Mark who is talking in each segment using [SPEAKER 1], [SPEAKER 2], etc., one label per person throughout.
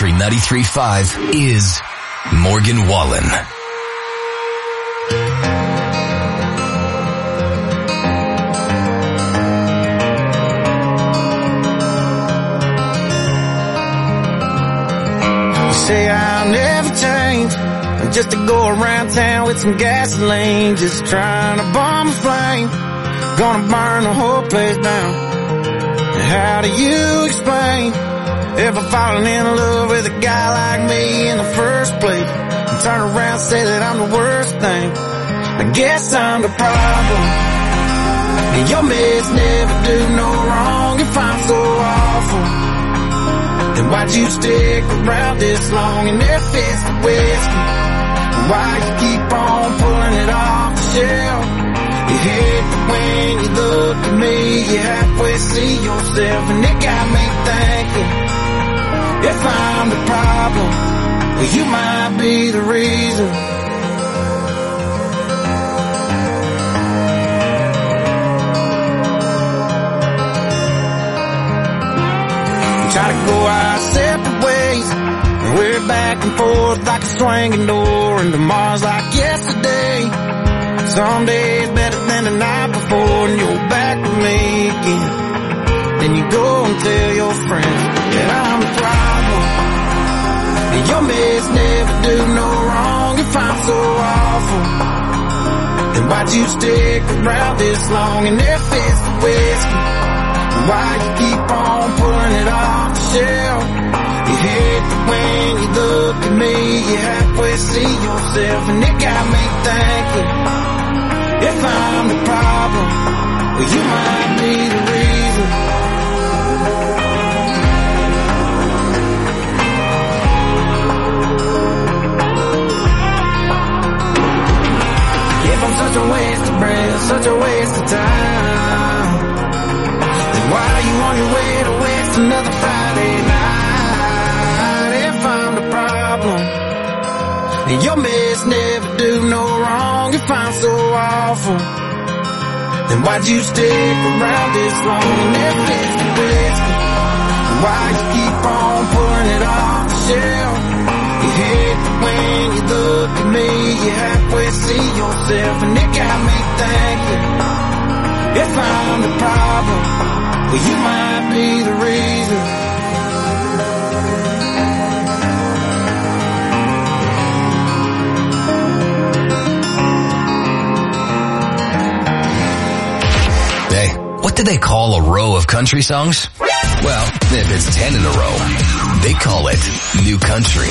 [SPEAKER 1] Country 93.5 is Morgan Wallen.
[SPEAKER 2] You say I'll never change, just to go around town with some gasoline, just trying to bomb a flame, gonna burn the whole place down. How do you explain ever falling in love with a guy like me in the first place, and turn around and say that I'm the worst thing? I guess I'm the problem, and your mess never do no wrong. If I'm so awful, then why'd you stick around this long? And if it's the whiskey, why you keep on pulling it off the shelf? You hate that when you look at me, you halfway see yourself, and it got me thinking, if I'm the problem, well, you might be the reason. We try to go our separate ways, and we're back and forth like a swinging door, and tomorrow's like yesterday. Some days better than the night before, and you're back with me again. Then you go and tell your friends that I'm the problem, and your mess never do no wrong. If I'm so awful, then why'd you stick around this long? And if it's the whiskey, why you keep on pulling it off the shelf? You hate that when you look at me, you halfway see yourself, and it got me thinking, if I'm the problem, well, you might be the reason. If I'm such a waste of breath, such a waste of time, then why are you on your way to waste another Friday night? If I'm the problem, and your mess never do no wrong. If I'm so awful, then why'd you stick around this long? And if it's the whiskey, why you keep on pulling it off the shelf? You hate that when you look at me, you halfway see yourself, and it got me thinking, if I'm the problem, well, you might be the reason.
[SPEAKER 1] What do they call a row of country songs? Well, if it's 10 in a row, they call it New Country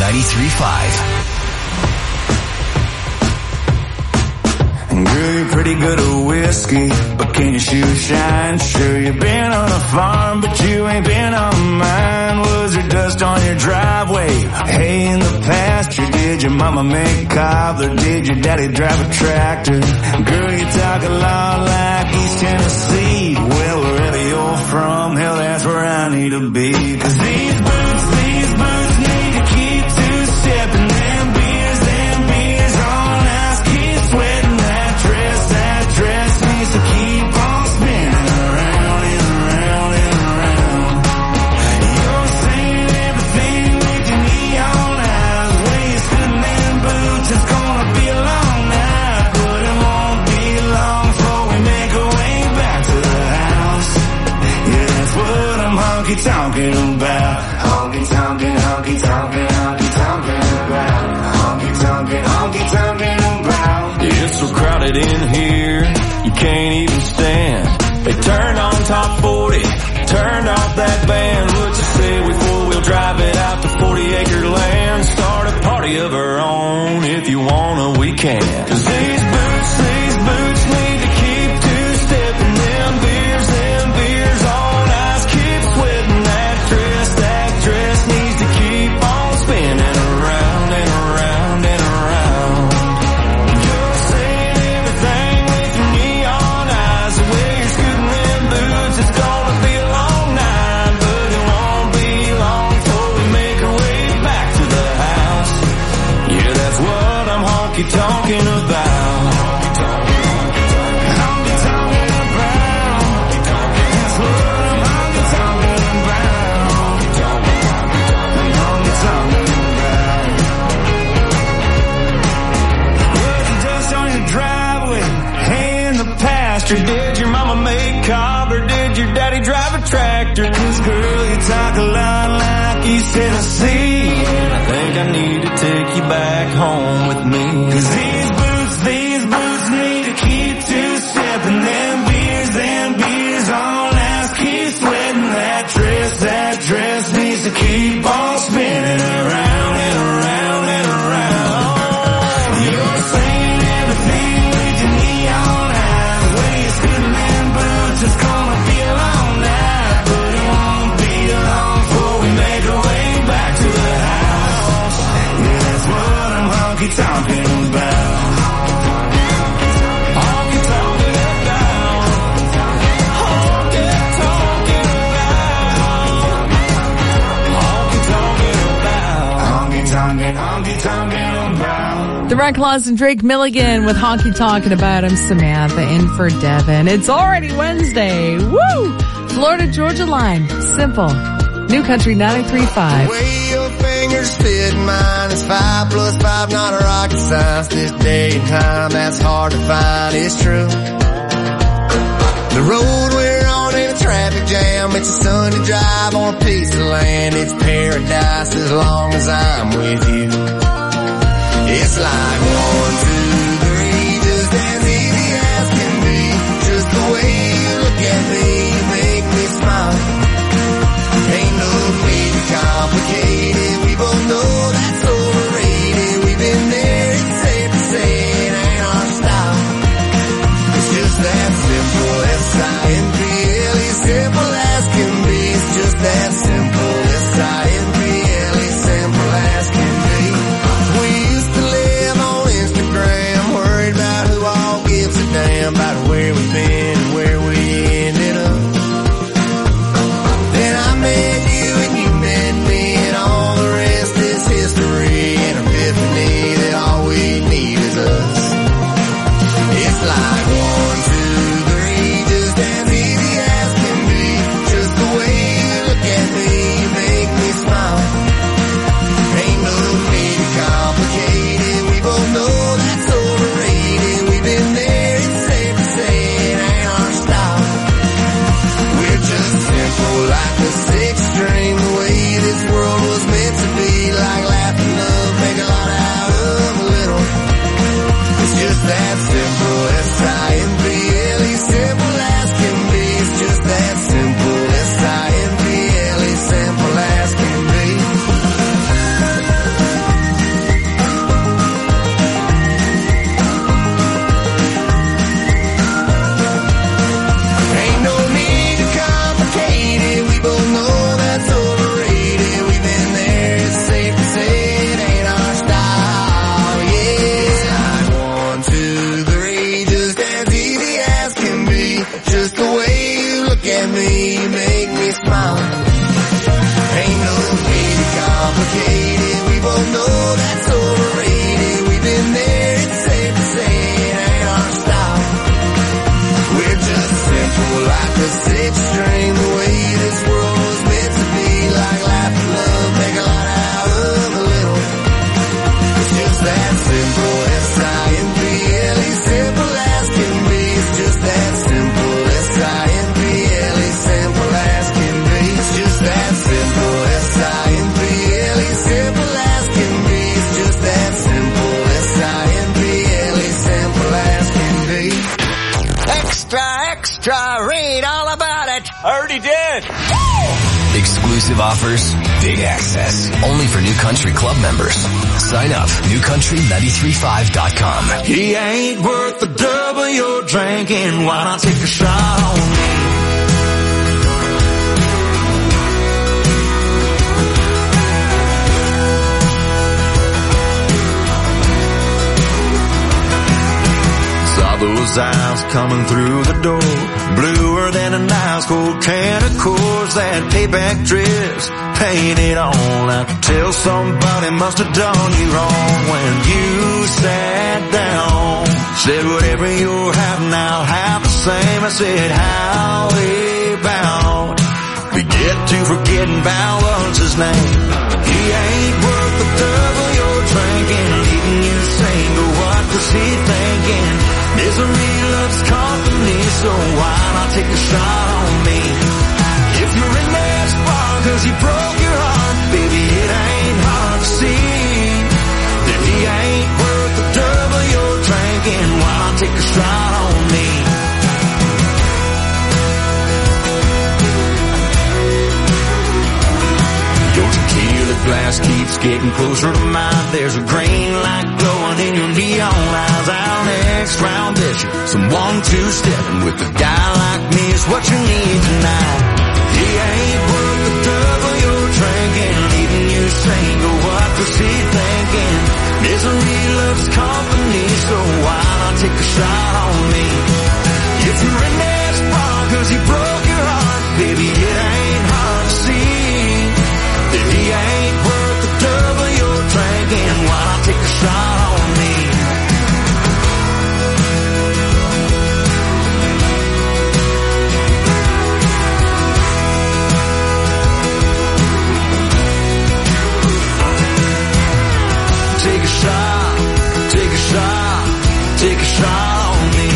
[SPEAKER 1] 93.5.
[SPEAKER 3] Girl, you're pretty good at whiskey, but can your shoes shine? Sure, you've been on a farm, but you ain't been on mine. Was there dust on your driveway? Hay in the pasture? Did your mama make cobbler? Did your daddy drive a tractor? Girl, you talk a lot like East Tennessee. Well, wherever you're from, hell, that's where I need to be. 'Cause these boots need to keep two-stepping. Them beers on ice, keep sweating. That dress needs to keep on spinning around and around and around. You're saying everything with your neon eyes. Way you're sitting in boots, it's gonna be a long night, but it won't be long before we make our way back to the house. Yeah, that's what I'm honky-tonking about. Honky-tonking about. Honky-tonking about. It's so crowded in here, you can't even stand. They turned on top 40, turned off that band. What you say we four-wheel drive it out to 40-acre land? Start a party of our own, if you wanna, we can. 'Cause these boots need to keep two-stepping. Them beers on ice, keep sweating. That dress needs to keep on spinning around and around and around. You're saying everything with your neon eyes. The way you're scooting them boots, it's gonna be a long night, but it won't be long before we make our way back to the house. Yeah, that's what I'm honky-tonking about. sister? Did your mama make cob or did your daddy drive a tractor? 'Cause girl, you talk a lot like East Tennessee, and I think I need to take you back home with me. 'Cause these boots need to keep two-stepping. Them beers on last, keep sweating. That dress needs to keep on spinning around and around and around. You're saying everything with your neon eyes. The way you're scooting them boots, it's gonna be a long night, but it won't be long before we make our way back to the house. Yeah, that's what I'm honky-tonking about.
[SPEAKER 4] The Red Claws and Drake Milligan with Honky Talking About. I'm Samantha in for Devin. It's already Wednesday. Woo! Florida Georgia line. Simple. New Country 93.5.
[SPEAKER 5] The way your fingers fit mine is 5 + 5, not a rocket science. This day and time, that's hard to find. It's true. The road we're on in a traffic jam. It's a sunny drive on a piece of land. It's paradise as long as I'm with you. It's like 1, 2, 3, just as easy as can be. Just the way you look at me, you make me smile. Ain't no need to complicate it. We both know that's overrated. We've been there, it's safe to say it ain't our style. It's just that simple, S-I-M-P-L-E, simple as can be. It's just that simple, S-I-M-P-L-E, simple as can be. We used to live on Instagram, worried about who all gives a damn about where we've been and where we ended up. Then I met you and you met me, and all the rest is history. An epiphany that all we need is us. It's like 1, 2, 3, just as easy as can be. Just the way you look at me, you make me smile. Ain't no need to complicate it. We both know that's overrated. We've been there, it's safe to say it ain't our style. We're just simple like the 6th string. The way this world was meant to be. Like laugh and love, make a lot out of a little. It's just that simple, S-I-M-P-L-E, simple as can be. It's just that simple, S-I-M-P-L-E, simple as can be. Ain't no need to complicate it. We both know that's overrated. We've been there, it's safe to say it ain't our style. Yeah, it's like 1, 2, 3, just as easy as can be. Just the way you look at me, you make me smile. Ain't no need to complicate it. We both know that's overrated. We've been there, it's safe to say it ain't our style. We're just simple like the 6th string. The way this world was meant to be. Like laugh and love, make a lot out of a little. It's just that simple, S-I-M-P-L-E, simple as can be. It's just that simple, S-I-M-P-L-E, simple as can be. It's just that simple, S-I-M-P-L-E, simple as can be. It's just that simple, S-I-M-P-L-E, simple as can be. Extra, extra, read all about it.
[SPEAKER 3] Already did.
[SPEAKER 1] Exclusive offers, big access. Only for New Country Club members. Sign up, newcountry935.com.
[SPEAKER 3] He ain't worth the double you're drinking. Why not take a shot on me? Saw those eyes coming through the door, bluer than an ice cold can of Coors. That payback dress painted on. I could tell somebody must have done you wrong when you sat down. Said whatever you're having, I'll have the same. I said how about we get to forgetting about what's his name. He ain't worth the double you're drinking, leaving you single. What was he thinking? Misery loves company. so why not take a shot on me? If you're in that spot cause he broke your heart, baby, it ain't hard to see that he ain't worth the double you're drinking. Why not take a shot on me? Your tequila glass keeps getting closer to mine. There's a green light glowing in your neon eyes. Our next round is some 1-2-stepping with a guy like me is what you need tonight. He ain't worth the double you're drinking, leaving you single. What was he thinking? Misery loves company, so why not take a shot on me? If you're in that spot cause he broke your heart, baby, it ain't hard to see that he ain't worth the double you're drinking. Why not take a shot on me? Take a shot, take a shot, take a shot on me.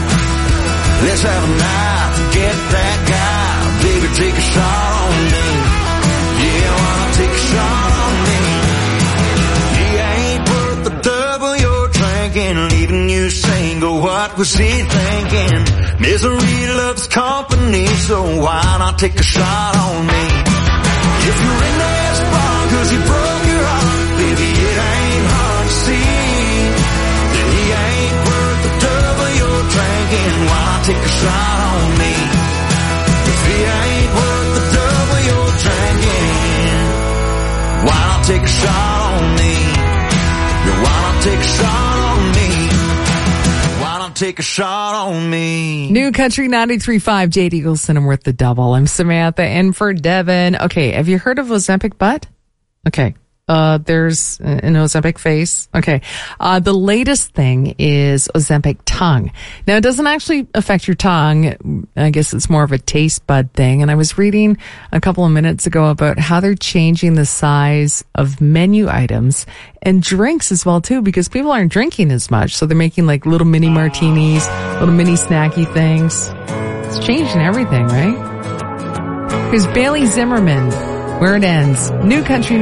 [SPEAKER 3] Let's have a night, forget that guy. Baby, take a shot on me. Yeah, why not take a shot on me? He ain't worth the double you're drinking, leaving you single. What was he thinking? Misery loves company, so why not take a shot on me? If you're in that spot cause he broke your heart, baby, it ain't hard to see that he ain't worth the double you're drinking. Why not take a shot on me? If he ain't worth the double you're drinking, why not take a shot on me? Yeah, why not take a shot on me? Why not take a shot on me?
[SPEAKER 4] New Country 93.5, Jade Eagleson and Worth the Double. I'm Samantha in for Devin. Okay, have you heard of Ozempic butt? Okay. There's an Ozempic face. Okay. The latest thing is Ozempic tongue. Now, it doesn't actually affect your tongue. I guess it's more of a taste bud thing. And I was reading a couple of minutes ago about how they're changing the size of menu items and drinks as well, too, because people aren't drinking as much. So they're making like little mini martinis, little mini snacky things. It's changing everything, right? Here's Bailey Zimmerman. Where it ends. New Country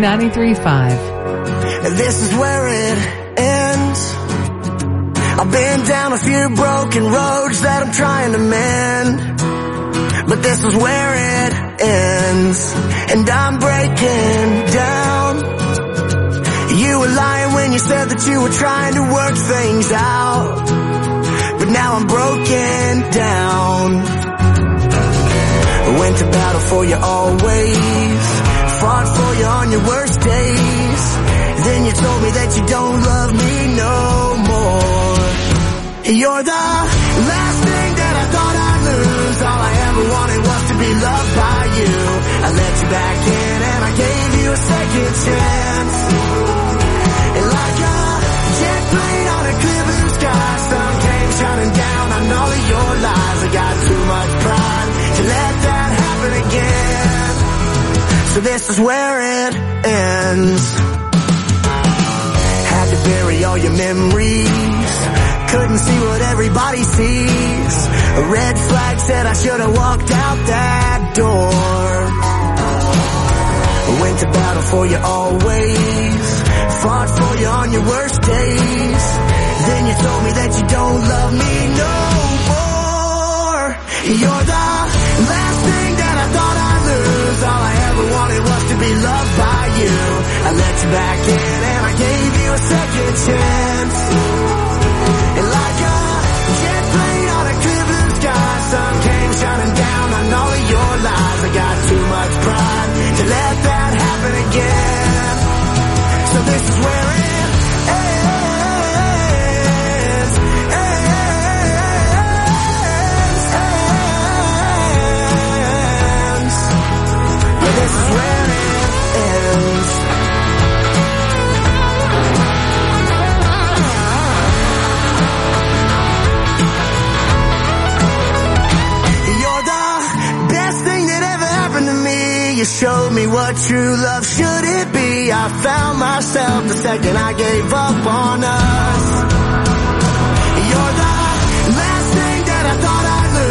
[SPEAKER 4] 93.5.
[SPEAKER 5] This is where it ends. I've been down a few broken roads that I'm trying to mend, but this is where it ends, and I'm breaking down. You were lying when you said that you were trying to work things out, but now I'm broken down. Went to battle for you always, fought for you on your worst days. Then you told me that you don't love me no more. You're the last thing that I thought I'd lose. All I ever wanted was to be loved by you. I let you back in and I gave you a second chance. And like a jet plane on a clear blue sky, sun came shining down on all of your lies. I got too much pride to let that happen again. So this is where it ends. Had to bury all your memories, couldn't see what everybody sees. A red flag said I should have walked out that door. Went to battle for you always, fought for you on your worst days. Then you told me that you don't love me no more. You're the last thing that I thought I'd lose. All I ever wanted was to be loved by you. I let you back in and I gave you a second chance. And like a jet plane on a clear blue sky, sun came shining down on all of your lies. I got too much pride to let that happen again. So this is where it ends. Yeah, this is where it ends. You showed me what true love should it be. I found myself the second I gave up on us. You're the last thing that I thought I'd lose.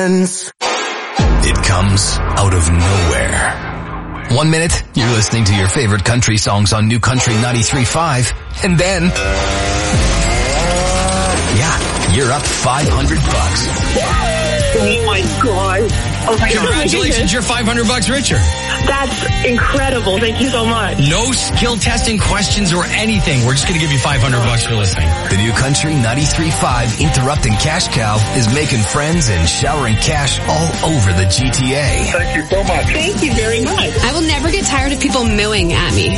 [SPEAKER 2] friends.
[SPEAKER 1] It comes out of nowhere. 1 minute, you're listening to your favorite country songs on New Country 93.5, and then, yeah, you're up $500.
[SPEAKER 6] Oh my God. Oh my God.
[SPEAKER 7] Congratulations, you're $500 richer.
[SPEAKER 6] That's incredible. Thank you so much.
[SPEAKER 7] No skill testing questions or anything. We're just going to give you $500 for listening.
[SPEAKER 1] The New Country 93.5 Interrupting Cash Cow is making friends and showering cash all over the GTA.
[SPEAKER 6] Thank you so much. Thank you very much.
[SPEAKER 8] I will never get tired of people mooing at me.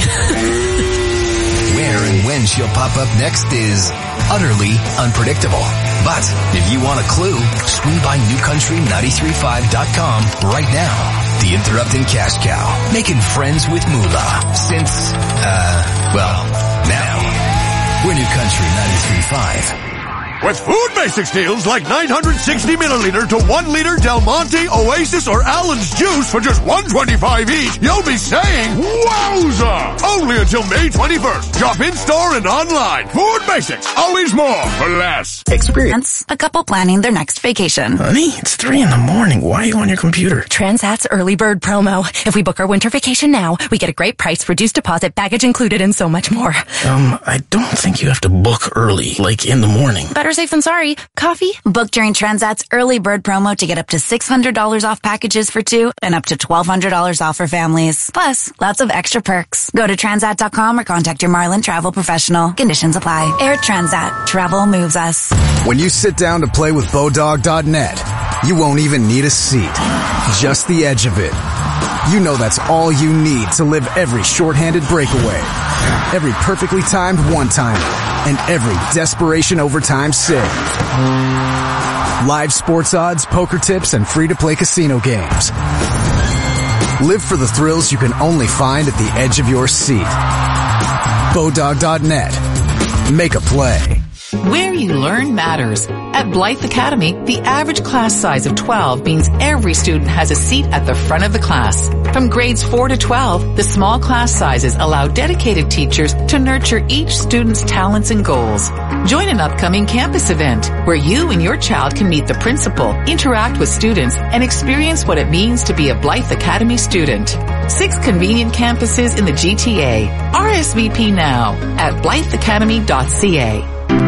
[SPEAKER 1] Where and when she'll pop up next is utterly unpredictable. But if you want a clue, swing by newcountry935.com right now. The Interrupting Cash Cow, making friends with Moolah since, now. We're New Country 93.5.
[SPEAKER 9] With Food Basics deals like 960 milliliter to 1 liter Del Monte, Oasis, or Allen's juice for just $1.25 each, you'll be saying, wowza! Only until May 21st. Shop in-store and online. Food Basics. Always more for less.
[SPEAKER 10] Experience a couple planning their next vacation.
[SPEAKER 11] Honey, it's 3 a.m. Why are you on your computer?
[SPEAKER 10] Transat's early bird promo. If we book our winter vacation now, we get a great price, reduced deposit, baggage included, and so much more.
[SPEAKER 11] I don't think you have to book early, like in the morning.
[SPEAKER 10] Better safe than sorry. Coffee? Book during Transat's early bird promo to get up to $600 off packages for 2 and up to $1,200 off for families. Plus, lots of extra perks. Go to Transat.com or contact your Marlin travel professional. Conditions apply. Air Transat. Travel moves us.
[SPEAKER 12] When you sit down to play with Bodog.net, you won't even need a seat. Just the edge of it. You know that's all you need to live every shorthanded breakaway, every perfectly timed one-timer, and every desperation overtime save. Live sports odds, poker tips, and free-to-play casino games. Live for the thrills you can only find at the edge of your seat. Bodog.net. Make a play.
[SPEAKER 13] Where you learn matters. At Blythe Academy, the average class size of 12 means every student has a seat at the front of the class. From grades 4 to 12, the small class sizes allow dedicated teachers to nurture each student's talents and goals. Join an upcoming campus event where you and your child can meet the principal, interact with students, and experience what it means to be a Blythe Academy student. 6 convenient campuses in the GTA. RSVP now at blytheacademy.ca.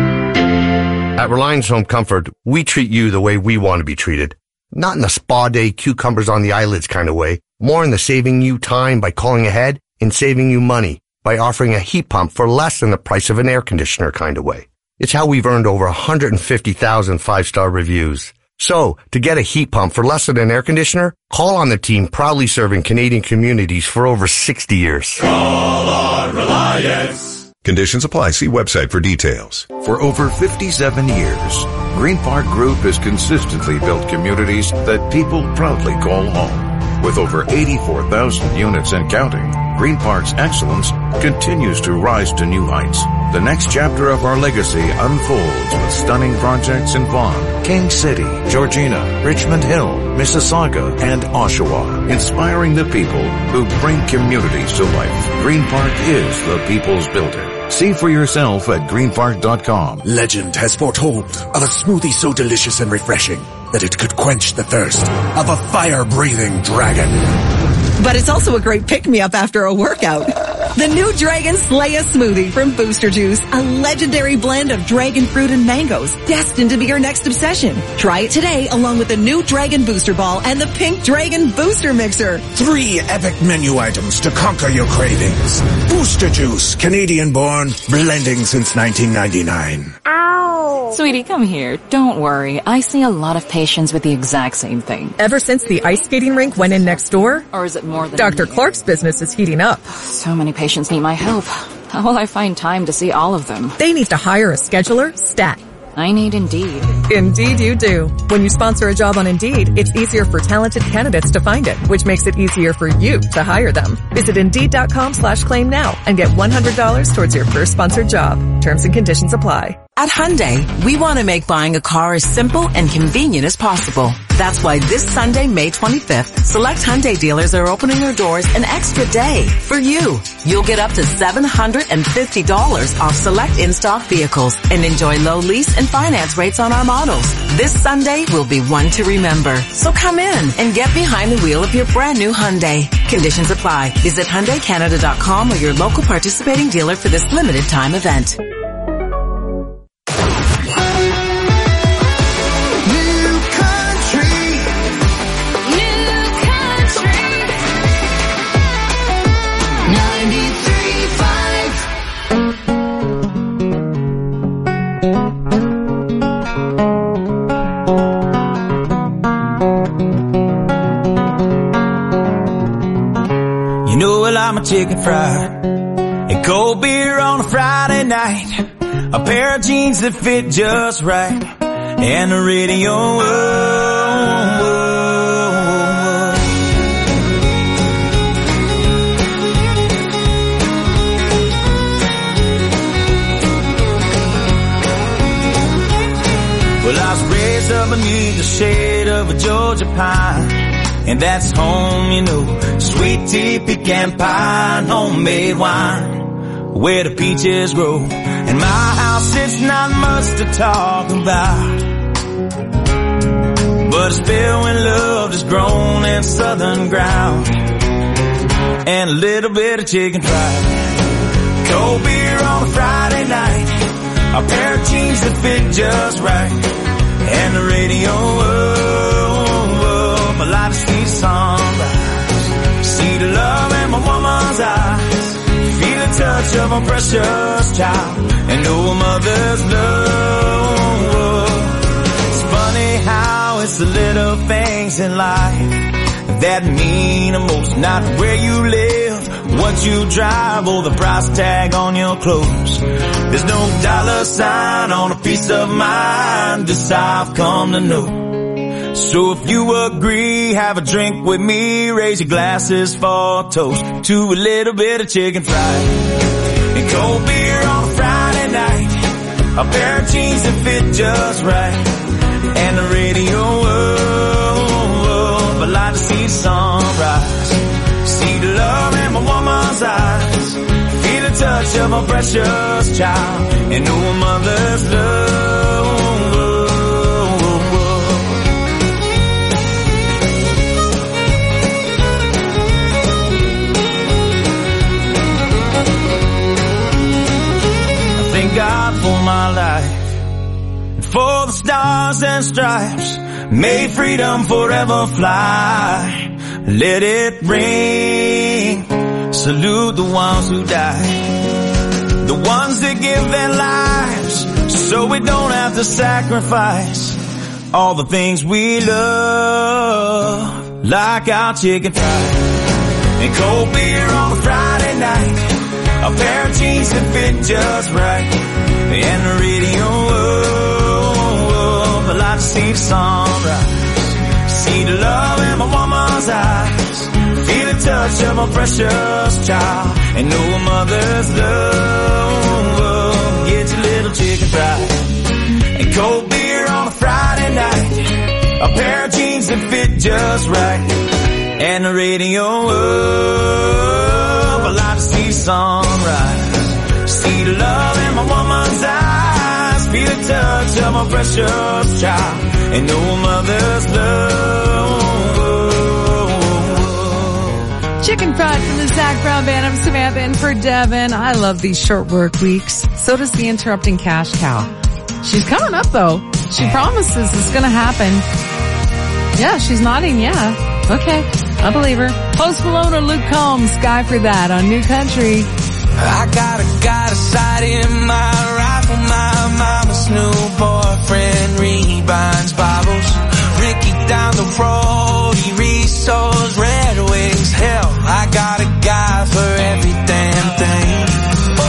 [SPEAKER 14] At Reliance Home Comfort, we treat you the way we want to be treated. Not in the spa day, cucumbers on the eyelids kind of way. More in the saving you time by calling ahead and saving you money by offering a heat pump for less than the price of an air conditioner kind of way. It's how we've earned over 150,000 5-star reviews. So, to get a heat pump for less than an air conditioner, call on the team proudly serving Canadian communities for over 60 years.
[SPEAKER 15] Call on Reliance. Conditions apply. See website for details.
[SPEAKER 16] For over 57 years, Green Park Group has consistently built communities that people proudly call home. With over 84,000 units and counting, Green Park's excellence continues to rise to new heights. The next chapter of our legacy unfolds with stunning projects in Vaughan, King City, Georgina, Richmond Hill, Mississauga, and Oshawa, inspiring the people who bring communities to life. Green Park is the people's builder. See for yourself at greenpark.com.
[SPEAKER 17] Legend has foretold of a smoothie so delicious and refreshing that it could quench the thirst of a fire-breathing dragon.
[SPEAKER 18] But it's also a great pick-me-up after a workout. The new Dragon Slaya smoothie from Booster Juice, a legendary blend of dragon fruit and mangoes, destined to be your next obsession. Try it today along with the new Dragon Booster Ball and the Pink Dragon Booster Mixer.
[SPEAKER 17] 3 epic menu items to conquer your cravings. Booster Juice, Canadian-born, blending since 1999.
[SPEAKER 19] Sweetie, come here. Don't worry. I see a lot of patients with the exact same thing.
[SPEAKER 20] Ever since the ice skating rink went in next door?
[SPEAKER 19] Or is it more than
[SPEAKER 20] Dr. Clark's business is heating up.
[SPEAKER 19] So many patients need my help. How will I find time to see all of them?
[SPEAKER 20] They need to hire a scheduler, stat.
[SPEAKER 19] I need Indeed.
[SPEAKER 20] Indeed you do. When you sponsor a job on Indeed, it's easier for talented candidates to find it, which makes it easier for you to hire them. Visit Indeed.com/claim now and get $100 towards your first sponsored job. Terms and conditions apply.
[SPEAKER 21] At Hyundai, we want to make buying a car as simple and convenient as possible. That's why this Sunday, May 25th, select Hyundai dealers are opening their doors an extra day for you. You'll get up to $750 off select in-stock vehicles and enjoy low lease and finance rates on our models. This Sunday will be one to remember. So come in and get behind the wheel of your brand new Hyundai. Conditions apply. Visit HyundaiCanada.com or your local participating dealer for this limited time event.
[SPEAKER 22] I'm a chicken fried and cold beer on a Friday night, a pair of jeans that fit just right, and the radio. Well, I was raised up beneath the shade of a Georgia pine, and that's home, you know, sweet tea, pecan pie, and homemade wine, where the peaches grow. In my house, it's not much to talk about, but it's filled when love is grown in southern ground, and a little bit of chicken fried, cold beer on a Friday night, a pair of jeans that fit just right, and the radio. I like to see the sunrise, see the love in my woman's eyes, feel the touch of a precious child, and know a mother's love. It's funny how it's the little things in life that mean the most, not where you live, what you drive, or the price tag on your clothes. There's no dollar sign on a piece of mind, this I've come to know. So if you agree, have a drink with me, raise your glasses for a toast to a little bit of chicken fried and cold beer on a Friday night, a pair of jeans that fit just right, and the radio. I like to see the sunrise, see the love in my woman's eyes, feel the touch of a precious child, and know a mother's love. God for my life, and for the stars and stripes, may freedom forever fly. Let it ring, salute the ones who died, the ones that give their lives so we don't have to sacrifice all the things we love, like our chicken fried and cold beer on a Friday night, a pair of jeans that fit just right, and the radio. I like to see the sunrise, see the love in my woman's eyes, feel the touch of a precious child, and know a mother's love. Get your little chicken fried and cold beer on a Friday night, a pair of jeans that fit just right, and the radio. I like to see the sunrise, see the love in my woman's eyes, feel the touch of my precious child, and know a mother's love.
[SPEAKER 4] Chicken fried from the Zach Brown Band. I'm Samantha in for Devin. I love these short work weeks. So does the interrupting cash cow. She's coming up though. She promises it's gonna happen. Yeah, she's nodding. Yeah. Okay. I believe her. Post Malone or Luke Combs, Guy for That on New Country.
[SPEAKER 5] I got a sight in my rifle, my mama's new boyfriend rebinds Bibles. Ricky down the road, he restores Red Wings. Hell, I got a guy for every damn thing. Oh,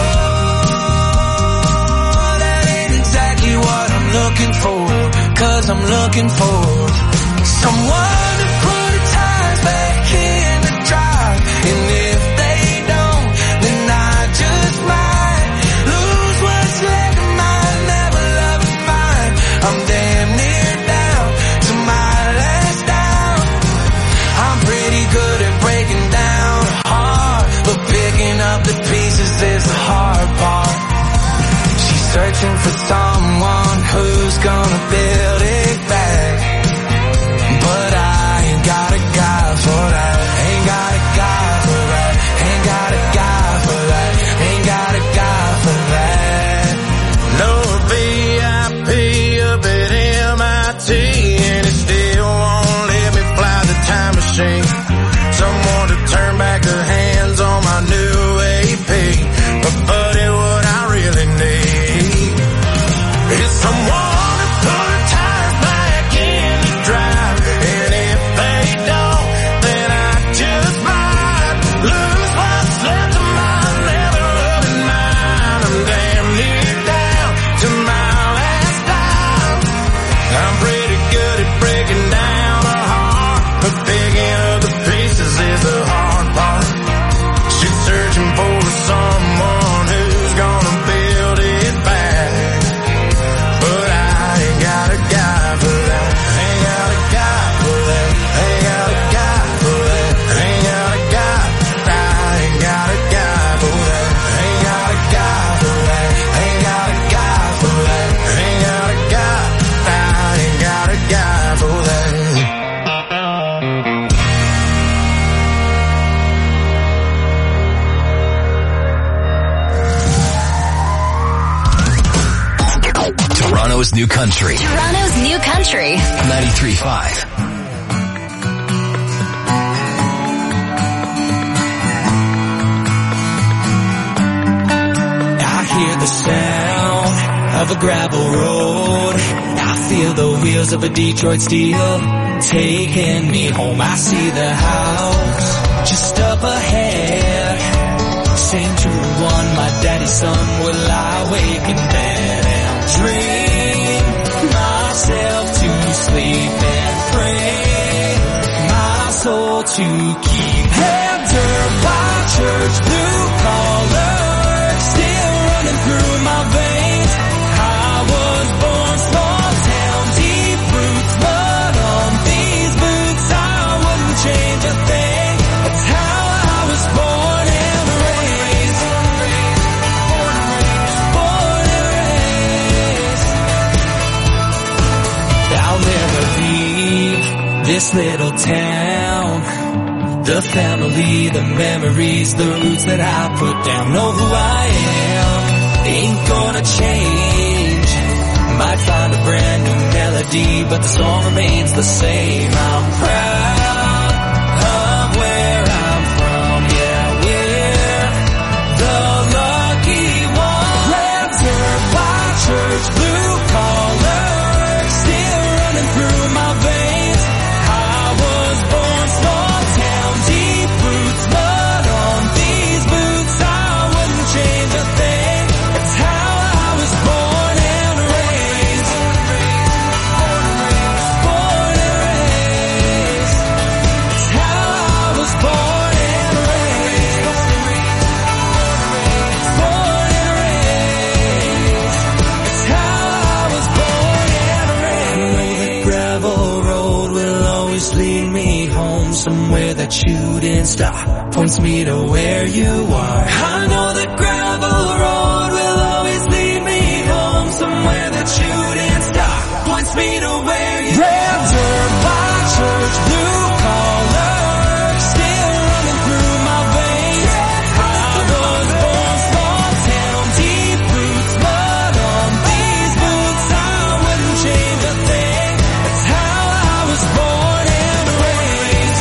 [SPEAKER 5] that ain't exactly what I'm looking for, 'cause I'm looking for someone to put the tires back in the drive. And if they don't, then I just might lose what's left of my never
[SPEAKER 22] who's gonna build it back. But I ain't got a guy for that. Ain't got a guy for that. Ain't got a guy for that. Ain't got a guy for that. No VIP up at MIT, and it still won't let me fly the time machine. Someone to turn back the hands on my new AP. But buddy, what I really need is someone to put the tires back in the drive. And if they don't, then I just might lose what's left of my leather loving mind. I'm damn near down to my last dime. I'm pretty good at breaking down a heart, but picking up the pieces is the hard part. She's searching for someone who's gonna build it back. But I ain't got a guy for that. Ain't got a guy for that. Ain't got a guy for that. Ain't got a guy. I ain't got a guy for that. Ain't got a guy for that. Ain't got a guy for that. Ain't got a guy. I ain't got a guy for that.
[SPEAKER 1] Toronto's new country.
[SPEAKER 2] Toronto's new country.
[SPEAKER 1] 93.5.
[SPEAKER 22] I hear the sound of a gravel road. I feel the wheels of a Detroit Steel taking me home. I see the house just up ahead. St. Jude one, my daddy's son will lie awake in bed and dream myself to sleep and pray my soul to keep. Heather by church, blue collar still running through my veins. I was born small town, deep roots, but on these boots I wouldn't change a thing. That's how I was born and raised. Born and raised. I'll never leave this little town. The family, the memories, the roots that I put down. Know who I am, ain't gonna change. Might find a brand new melody, but the song remains the same. I'm proud of where I'm from, yeah, we're the lucky ones. Lantern by church, blue collar, still running through my veins. I was born small town, deep roots, but on these boots I wouldn't change a thing. It's how I was born and raised. Born and raised. It's how I was born and raised. Born and raised. It's how I was born and raised. The gravel road will always lead me home, somewhere that you didn't stop, points me to where you are. I know the gravel road will always lead me home, somewhere that you didn't stop, points me to where you are. Red by church, blue collar, still running through my veins. I was born small town, deep roots, but on these boots I wouldn't change a thing. It's how I was born and raised.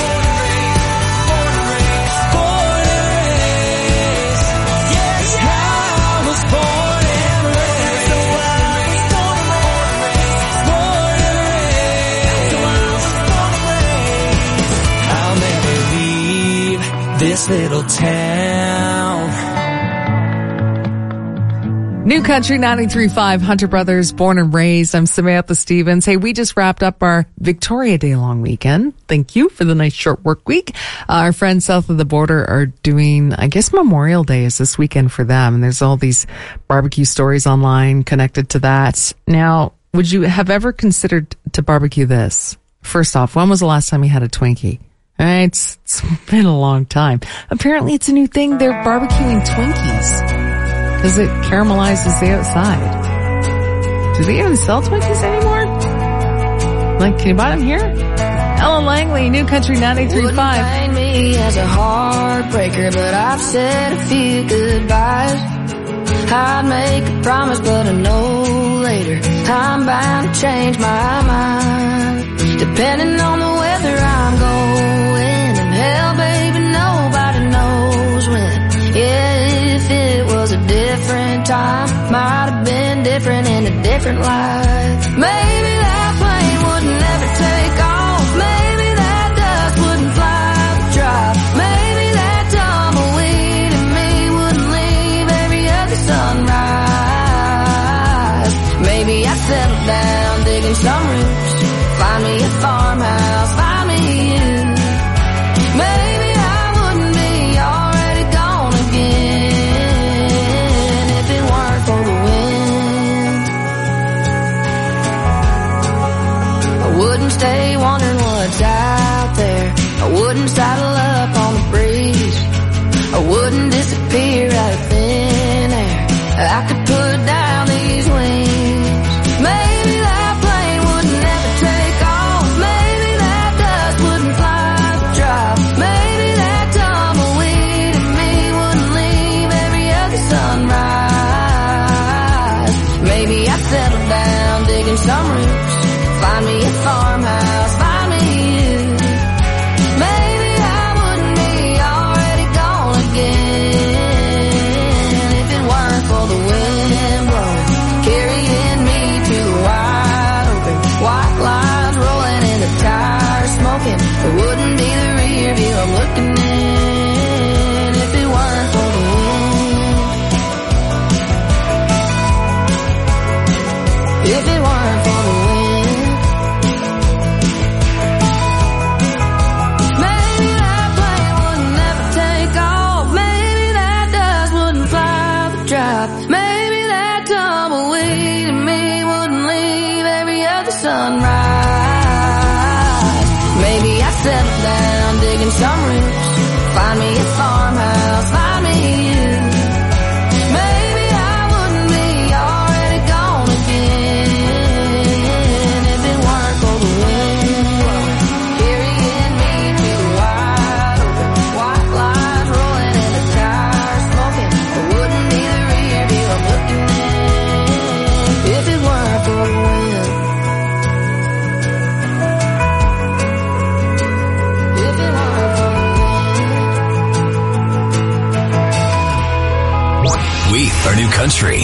[SPEAKER 22] Born and raised. Yeah, it's how I was born and raised. Born and raised. I'll never leave this little town.
[SPEAKER 4] New Country 93.5, Hunter Brothers, born and raised. I'm Samantha Stevens. Hey, we just wrapped up our Victoria Day long weekend. Thank you for the nice short work week. Our friends south of the border are doing, I guess Memorial Day is this weekend for them. And there's all these barbecue stories online connected to that. Now, would you have ever considered to barbecue this? First off, when was the last time you had a Twinkie? All right, it's been a long time. Apparently it's a new thing. They're barbecuing Twinkies because it caramelizes the outside. Do they even sell Twinkies anymore? Like, can you buy them here? Ellen Langley, New Country 93.5.
[SPEAKER 2] Wouldn't paint me as a heartbreaker, but I've said a few goodbyes. I'd make a promise, but I know later I'm bound to change my mind. Depending on the weather I'm going, and hell, baby, nobody knows when. Yeah, if it was a different time, might have been different in a different life. Maybe that plane would never take off. Maybe that dust wouldn't fly the drive. Maybe that tumbleweed in me wouldn't leave every other sunrise. Maybe I'd settle down digging some roots, find me a farmhouse, find me you. Maybe I wouldn't be already gone again if it weren't for the wind. I wouldn't stay wondering what's out there. I wouldn't saddle up on the breeze. I wouldn't disappear out of thin air. I could put down these wings. Maybe that plane would never take off. Maybe that dust wouldn't fly the drive. Maybe that tumbleweed in me wouldn't leave every other sunrise. Maybe I'd settle down digging some roots, find me a farmhouse, find me you. Maybe I wouldn't be already gone again if it weren't for the wind blowing, carrying me to the wide open, white lines rolling in the tires smoking. It wouldn't be the rear view I'm looking in if it weren't for the wind. If it weren't for the wind. Maybe that plane would never take off. Maybe that dust wouldn't fly the drive. Maybe that tumbleweed in me wouldn't leave every other sunrise. Maybe I settle down digging some roots, find me a farmhouse, find me you. Maybe I wouldn't be already gone again if it weren't for the wind blowing, carrying me to the wide open, white lines rolling in the tires smoking. It wouldn't be the rear view I'm looking in if it weren't for the wind. If it weren't for the wind.
[SPEAKER 1] We are New Country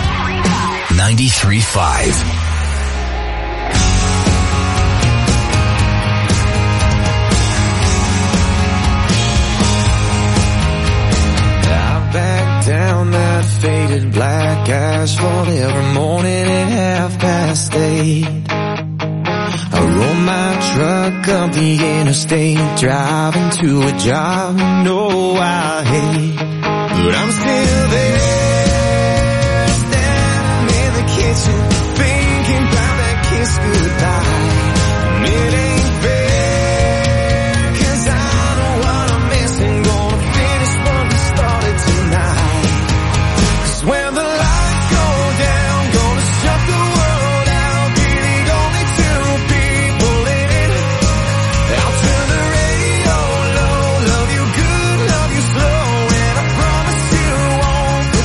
[SPEAKER 1] 93.5.
[SPEAKER 22] I back down that faded black asphalt every morning at 8:30. I roll my truck up the interstate, driving to a job I know I hate. But I'm still there, standing in the kitchen, thinking about that kiss goodbye. And it ain't fair, 'cause I know what I'm missing. Gonna finish what we started tonight. 'Cause when the lights go down, gonna shut the world out. Be the only two people in it. I'll turn the radio low, love you good, love you slow, and I promise you won't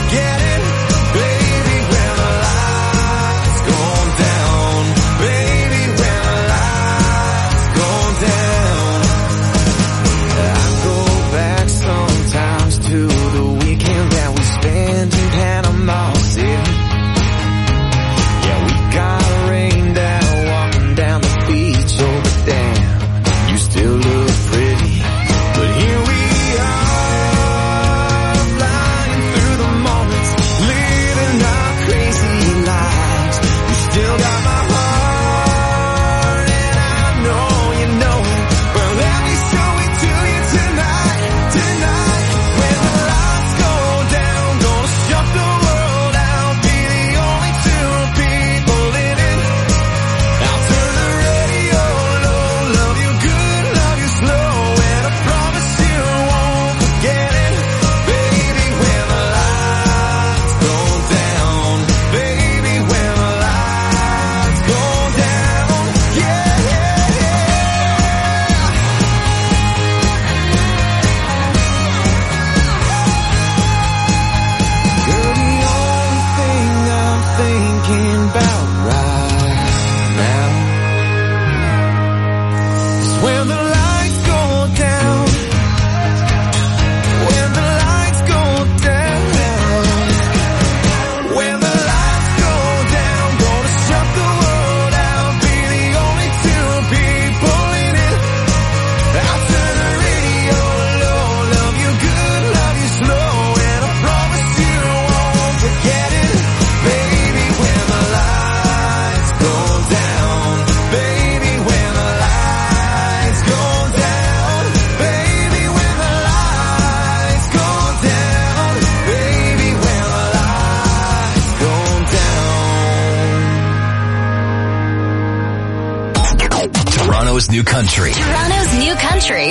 [SPEAKER 1] Toronto's new country.
[SPEAKER 3] Toronto's new country.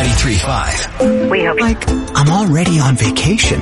[SPEAKER 1] 93.5.
[SPEAKER 3] We hope.
[SPEAKER 7] Like, I'm already on vacation.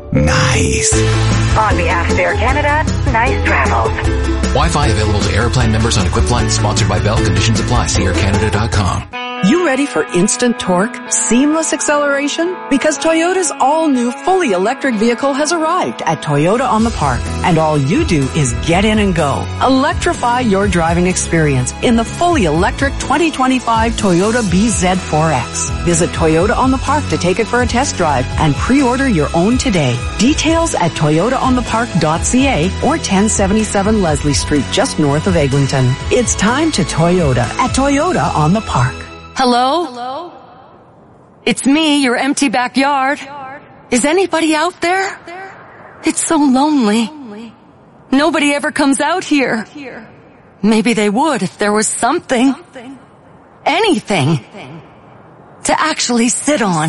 [SPEAKER 7] Nice.
[SPEAKER 3] On behalf of Air Canada, nice travels.
[SPEAKER 23] Wi-Fi available to Airplane members on equipped flights. Sponsored by Bell. Conditions apply. See aircanada.com.
[SPEAKER 24] You ready for instant torque, seamless acceleration? Because Toyota's all-new fully electric vehicle has arrived at Toyota on the Park. And all you do is get in and go. Electrify your driving experience in the fully electric 2025 Toyota BZ4X. Visit Toyota on the Park to take it for a test drive and pre-order your own today. Details at toyotaonthepark.ca or 1077 Leslie Street, just north of Eglinton. It's time to Toyota at Toyota on the Park.
[SPEAKER 25] Hello? Hello? It's me, your empty backyard. Is anybody out there? It's so lonely. Nobody ever comes out here. Maybe they would if there was something. Anything. To actually sit on.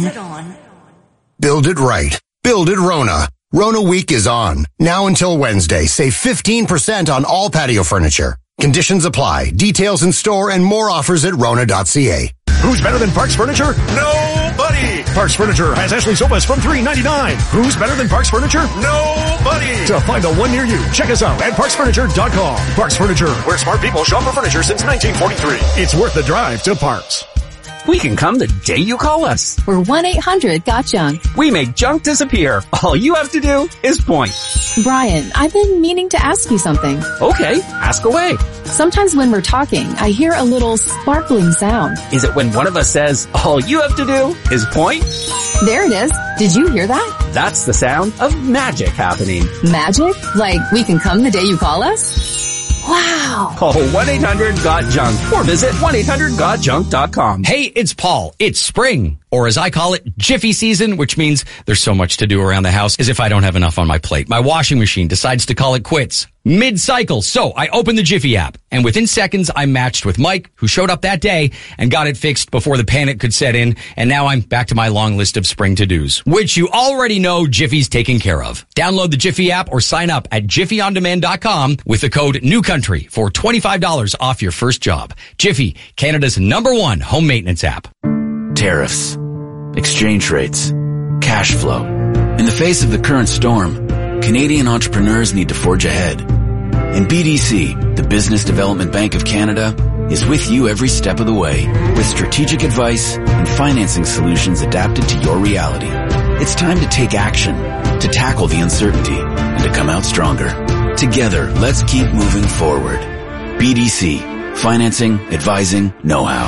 [SPEAKER 14] Build it right. Build it Rona. Rona Week is on. Now until Wednesday, save 15% on all patio furniture. Conditions apply. Details in store and more offers at Rona.ca.
[SPEAKER 26] Who's better than Parks Furniture? Nobody! Parks Furniture has Ashley sofas from $399. Who's better than Parks Furniture? Nobody! To find the one near you, check us out at parksfurniture.com. Parks Furniture, where smart people shop for furniture since 1943. It's worth the drive to Parks.
[SPEAKER 27] We can come the day you call us.
[SPEAKER 28] We're 1-800-GOT-JUNK.
[SPEAKER 27] We make junk disappear. All you have to do is point.
[SPEAKER 28] Brian, I've been meaning to ask you something.
[SPEAKER 27] Okay, ask away.
[SPEAKER 28] Sometimes when we're talking, I hear a little sparkling sound.
[SPEAKER 27] Is it when one of us says, all you have to do is point?
[SPEAKER 28] There it is. Did you hear that?
[SPEAKER 27] That's the sound of magic happening.
[SPEAKER 28] Magic? Like we can come the day you call us? Wow.
[SPEAKER 27] Call 1-800-GOT-JUNK or visit 1-800-GOT-JUNK.com.
[SPEAKER 29] Hey, it's Paul. It's spring, or as I call it, Jiffy season, which means there's so much to do around the house as if I don't have enough on my plate. My washing machine decides to call it quits mid-cycle. So I opened the Jiffy app, and within seconds I matched with Mike, who showed up that day and got it fixed before the panic could set in. And now I'm back to my long list of spring to-dos, which you already know Jiffy's taken care of. Download the Jiffy app or sign up at jiffyondemand.com with the code NEWCOUNTRY for $25 off your first job. Jiffy, Canada's #1 home maintenance app.
[SPEAKER 30] Tariffs, exchange rates, cash flow. In the face of the current storm, Canadian entrepreneurs need to forge ahead. And BDC, the Business Development Bank of Canada, is with you every step of the way with strategic advice and financing solutions adapted to your reality. It's time to take action, to tackle the uncertainty, and to come out stronger. Together, let's keep moving forward. BDC, financing, advising, know-how.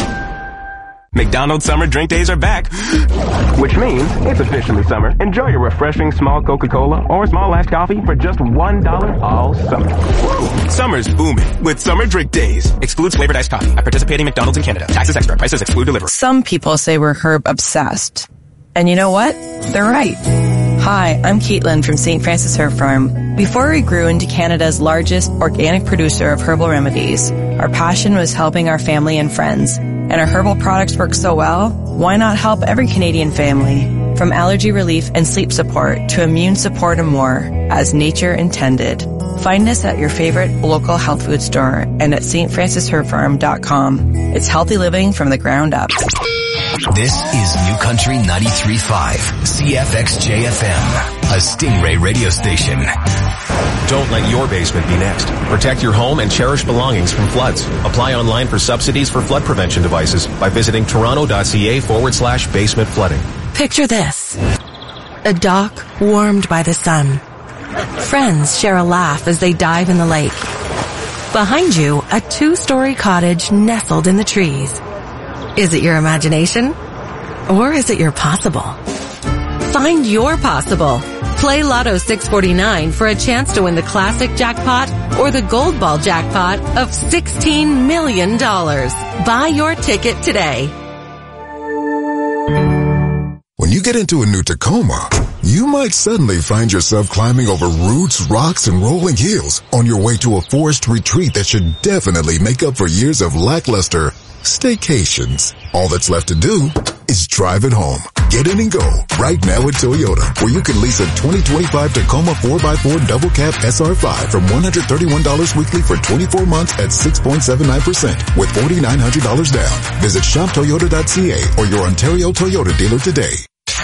[SPEAKER 31] McDonald's summer drink days are back, which means it's officially summer. Enjoy your refreshing small Coca-Cola or small iced coffee for just $1 all summer. Summer's booming with summer drink days. Excludes flavored iced coffee at participating McDonald's in Canada. Taxes extra. Prices exclude delivery.
[SPEAKER 32] Some people say we're herb obsessed. And you know what? They're right. Hi, I'm Caitlin from St. Francis Herb Farm. Before we grew into Canada's largest organic producer of herbal remedies, our passion was helping our family and friends. And our herbal products work so well, why not help every Canadian family? From allergy relief and sleep support to immune support and more, as nature intended. Find us at your favorite local health food store and at stfrancisherbfarm.com. It's healthy living from the ground up.
[SPEAKER 1] This is New Country 93.5, CFXJFM, a Stingray radio station.
[SPEAKER 33] Don't let your basement be next. Protect your home and cherish belongings from floods. Apply online for subsidies for flood prevention devices by visiting toronto.ca/basement flooding.
[SPEAKER 34] Picture this. A dock warmed by the sun. Friends share a laugh as they dive in the lake. Behind you, a 2-story cottage nestled in the trees. Is it your imagination? Or is it your possible? Find your possible. Play Lotto 649 for a chance to win the classic jackpot or the gold ball jackpot of $16 million. Buy your ticket today.
[SPEAKER 35] When you get into a new Tacoma, you might suddenly find yourself climbing over roots, rocks, and rolling hills on your way to a forest retreat that should definitely make up for years of lackluster staycations. All that's left to do is drive it home. Get in and go right now at Toyota, where you can lease a 2025 Tacoma 4x4 double cab SR5 from $131 weekly for 24 months at 6.79% with $4,900 down. Visit shoptoyota.ca or your Ontario Toyota dealer today.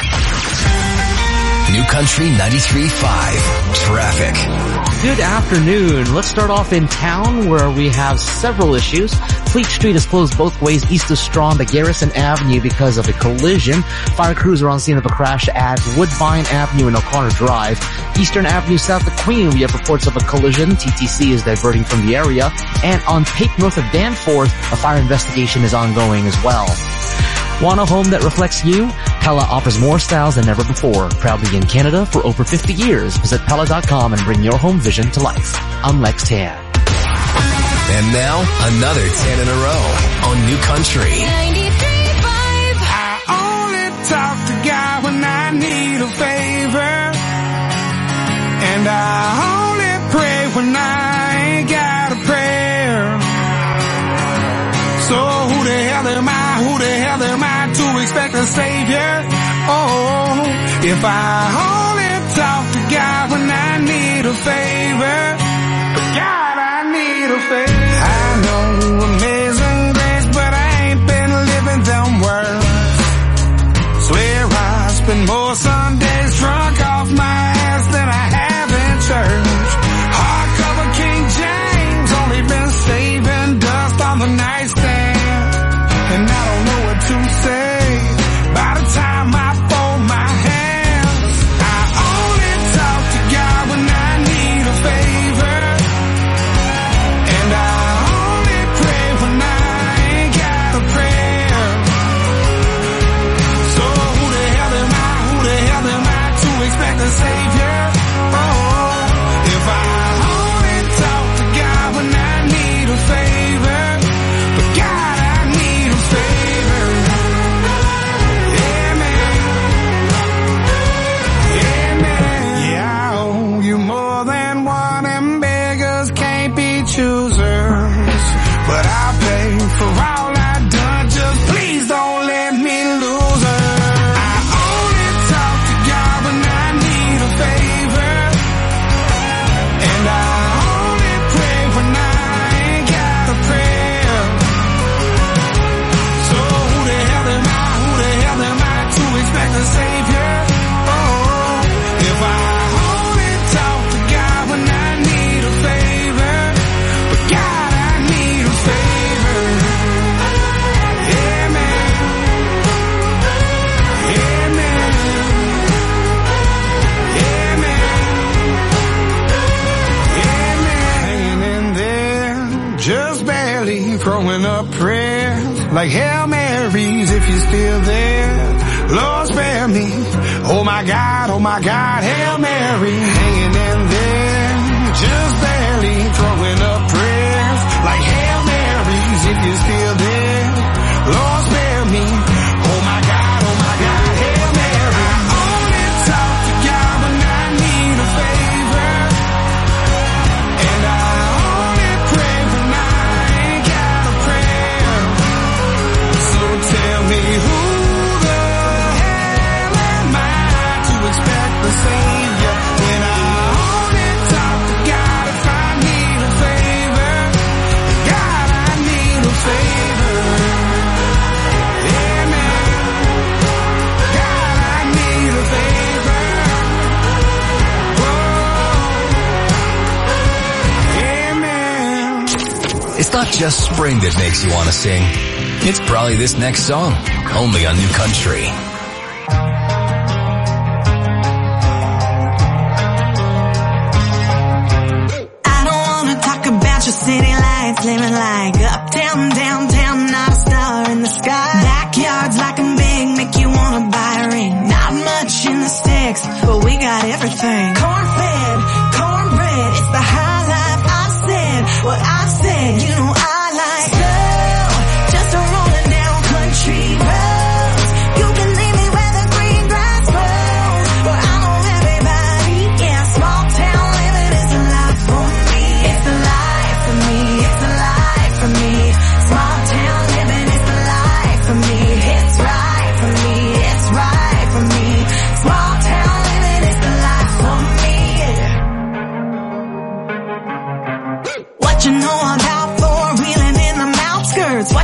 [SPEAKER 1] New Country 93.5 Traffic.
[SPEAKER 5] Good afternoon. Let's start off in town where we have several issues. Fleet Street is closed both ways east of Strong to Garrison Avenue because of a collision. Fire crews are on scene of a crash at Woodbine Avenue and O'Connor Drive. Eastern Avenue south of Queen, we have reports of a collision. TTC is diverting from the area. And on Pape north of Danforth, a fire investigation is ongoing as well. Want a home that reflects you? Pella offers more styles than ever before. Proudly in Canada for over 50 years. Visit Pella.com and bring your home vision to life. I'm Lex Tan.
[SPEAKER 1] And now, another 10 in a row on New Country
[SPEAKER 6] 93.5. I only talk to God when I need a favor. And I only pray when I ain't got a prayer. So who the hell am I? Who the hell am I to expect a savior? Oh, if I only talk to God when I need a favor. God, I need a favor. I know amazing grace, but I ain't been living them words. Swear I spend more Sundays drunk off my ass than I have in church. Hardcover King James, only been saving dust on the nightstand. And I don't know what to say by the time I fold my hands. I only talk to God when I need a favor. And I only pray when I ain't got a prayer. So who the hell am I? Who the hell am I to expect a savior? Oh, if I only talk to God when I need a favor. But God, I need a favor. Yeah, man. Yeah, man. Yeah, I owe you more than one, and beggars can't be choosers. But I'll pay for all I've done, just please don't let me lose her. I only talk to God when I need a favor. And I only pray when I ain't got a prayer. So who the hell am I? Who the hell am I to expect a savior? Oh, if I only talk to God when I need a favor. But God, I need a favor. Yeah, man. Yeah, man. Yeah, man. Yeah, man. Hanging in there, just barely throwing up prayers like Hail Marys if you're still there. Lord, spare me. Oh my God, Hail Mary. Hanging in there, just barely throwing up prayers like Hail Marys if you're still there. Lord, spare me. Oh my God, Hail Mary. I only talk to God when I need a favor. And I only pray when I ain't got a prayer. So tell me who the hell am I to expect the savior when I only talk to God if I need a favor. God, I need a favor. Yeah, man. God, I need a favor. Whoa. Yeah, man.
[SPEAKER 1] It's not just spring that makes you want to sing. It's probably this next song, only on New Country.
[SPEAKER 8] I don't wanna talk about your city lights, living like uptown, downtown, not a star in the sky. Backyards like I'm big, make you wanna buy a ring. Not much in the sticks, but we got everything. Corn-fed, cornbread, it's the high life. I've said what I've said, you know I like slow, just a rolling down country roads. You can leave me where the green grass grows, where I know everybody. Yeah, small town living is the life for me. It's the life for me. It's the life for me. Small town living is the life for me. It's right for me. It's right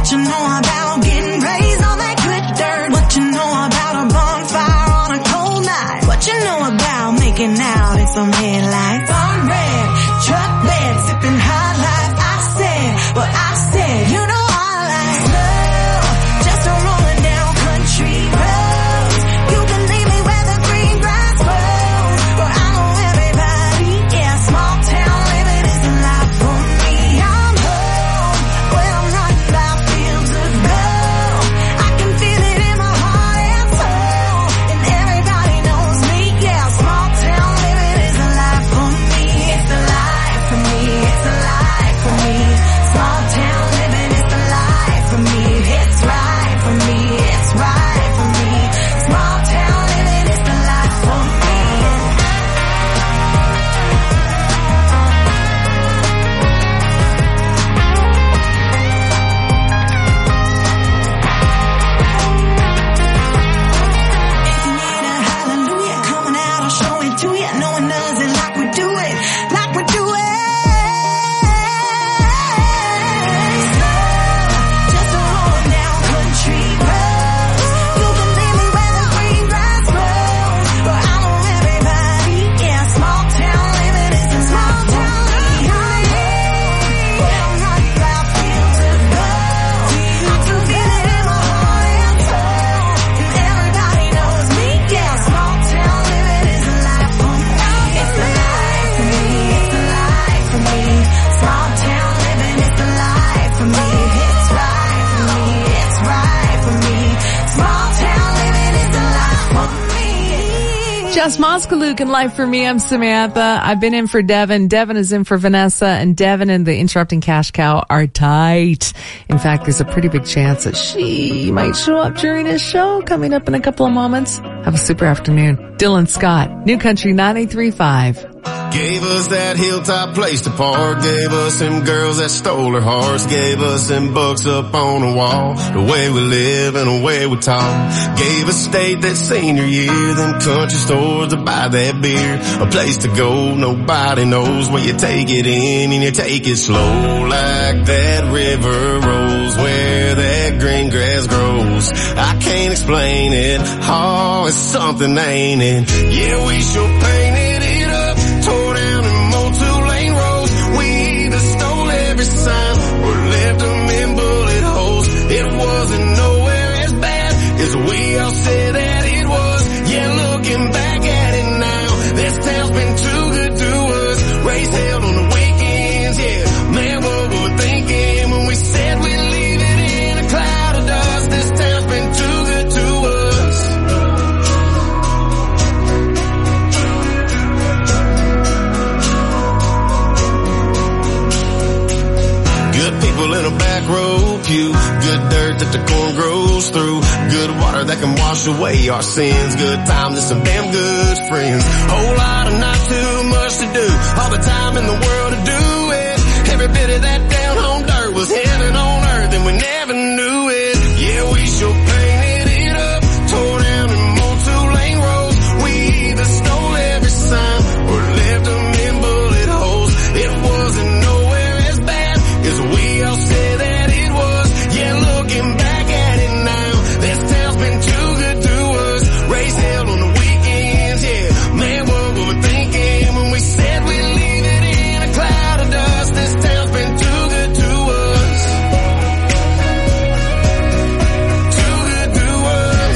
[SPEAKER 8] What you know about getting raised on that good dirt? What you know about a bonfire on a cold night? What you know about making out in some headlights? Sun red, truck bed, sipping high life. I said what I said. You know I like slow, just a rolling down country roads. You can leave me where the green grass grows, where I know everybody. Yeah, small town living is the life for me. I'm home, where I'm running by fields of gold. I can feel it in my heart and soul, and everybody knows me. Yeah, small town living is the life for me. It's the life for me. It's the life for me. Small town living is the life for me. It's right for me. It's right for me. Small town living is the life for me. If you need a hallelujah coming out, I'll show it to you. No one does it like we do it, like we do it. Just a rolling down country roads. You can leave me where the green grass grows, where I know everybody. Yeah, small town living is a small town living. Where I'm running by fields of gold. I can feel it in my heart and soul, and everybody knows me. Yeah, small town living is the life for me. It's the life for me. It's the life for me. Small town living is the life for me. It's right for me. It's right for me. Small town living is the life for me.
[SPEAKER 2] Jess Moskaluk in Life for Me. I'm Samantha. I've been in for Devin. Devin is in for Vanessa, and Devin and the Interrupting Cash Cow are tight. In fact, there's a pretty big chance that she might show up during his show coming up in a couple of moments. Have a super afternoon. Dylan Scott, New Country 98.3.5.
[SPEAKER 4] Gave us that hilltop place to park, gave us them girls that stole her hearts, gave us them books up on the wall, the way we live and the way we talk. Gave us state that senior year, them country stores to buy that beer, a place to go, nobody knows where you take it in and you take it slow, like that river rolls where that green grass grows. I can't explain it, oh, it's something, ain't it? Yeah, we sure painted it up, tore down and mowed 2-lane roads. We either stole every sign or left them in bullet holes. It wasn't nowhere as bad as we all said that it was. Yeah, looking back at it now, this town's been too good to us. Race held on the weekends, yeah. Man, what we were thinking when we said we'd leave it in a cloud of dust. This town's been too good to us. Good people in a back row pew, good dirt that the corn grows through, good water that can wash away our sins, good times and some damn good friends, whole lot of not too much to do, all the time in the world to do it, every bit of that down home dirt was heaven on earth and we never knew it. Yeah, we sure painted it up, tore down and mowed 2-lane roads. We either stole every sign or left them in bullet holes. It wasn't nowhere as bad as we all said that it was. Yeah, looking back at it now, this town's been too good to us. Race held on the weekends, yeah. Man, what we were thinking when we said we'd leave it in a cloud of dust. This town's been too good to us. Too good to us.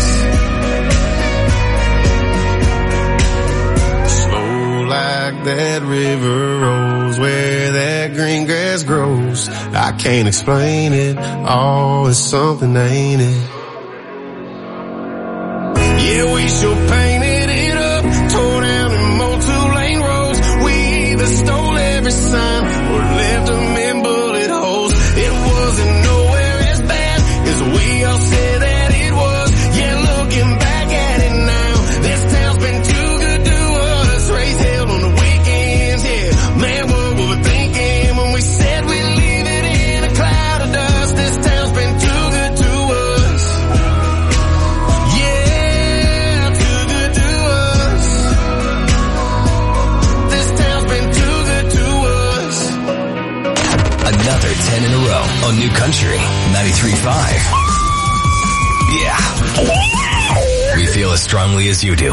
[SPEAKER 4] Slow like that river rolls where that green grass grows. I can't explain it, oh, it's something, ain't it? Yeah, we sure painted it up, tore down and mowed 2-lane roads. We either stole every sign or left them in bullet holes. It wasn't nowhere as bad as we all said that it was. Yeah, looking back at it now, this town's been too good to us. Race held on the weekends, yeah. Man, what we were thinking when we said we'd leave it in a cloud of dust. This town's been too good to us. Yeah, too good to us. This town's been too good to us.
[SPEAKER 1] another 10 in a row on New Country 93.5. Yeah. We feel as strongly as you do.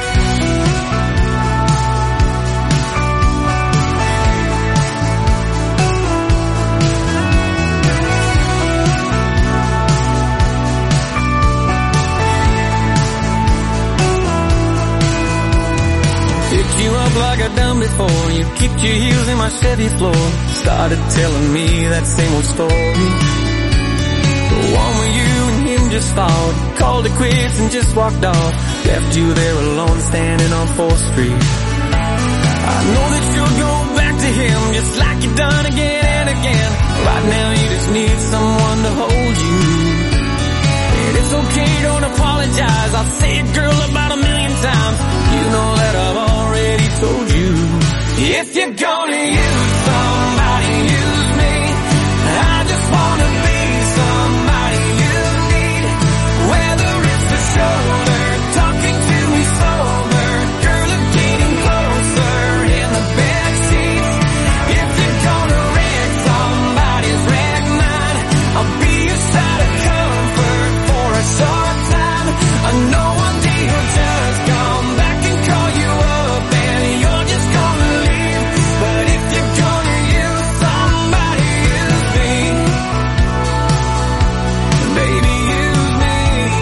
[SPEAKER 3] You up like I've done before. You kicked your heels in my Chevy floor. Started telling me that same old story. The one where you and him just fought. Called it quits and just walked off. Left you there alone standing on 4th Street. I know that you'll go back to him just like you've done again and again. Right now you just need someone to hold you. And it's okay, don't apologize. I'll say it, girl, about 1,000,000 times. You know that I've already told you. If you're gonna use somebody, use me. I just wanna be somebody you need. Whether it's the shoulder, talking to me sober, girl, I'm getting closer in the backseat. If you're gonna wreck somebody's wreck mine, I'll be a side of comfort for a short time. I know one day you'll just come back and call you up and you're just gonna leave. But if you're gonna use somebody, use me. Baby, use me.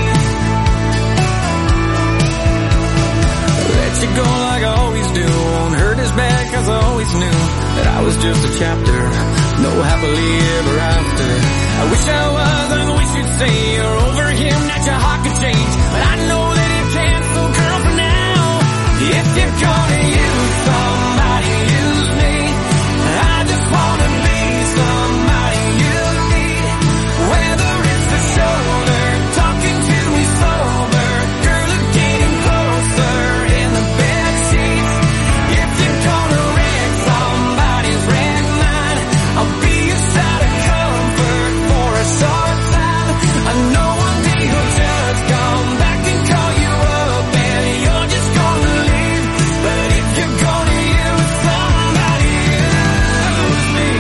[SPEAKER 3] Let you go like I always do. Won't hurt as bad cause I always knew that I was just a chapter. No happily ever after. I wish I was, I wish you'd say you're over him, that your heart could change. But I know that it can't, so girl, for now, if you're gonna use somebody, use me. I just wanna be somebody you need. Whether it's the shoulder, talking to me sober, girl, I'm getting closer in the backseat. If you're gonna wreck somebody's wreck mine, I'll be a side of comfort for a short time. I know one day you'll just come back and call you up and you're just gonna leave. But if you're gonna use somebody, use me.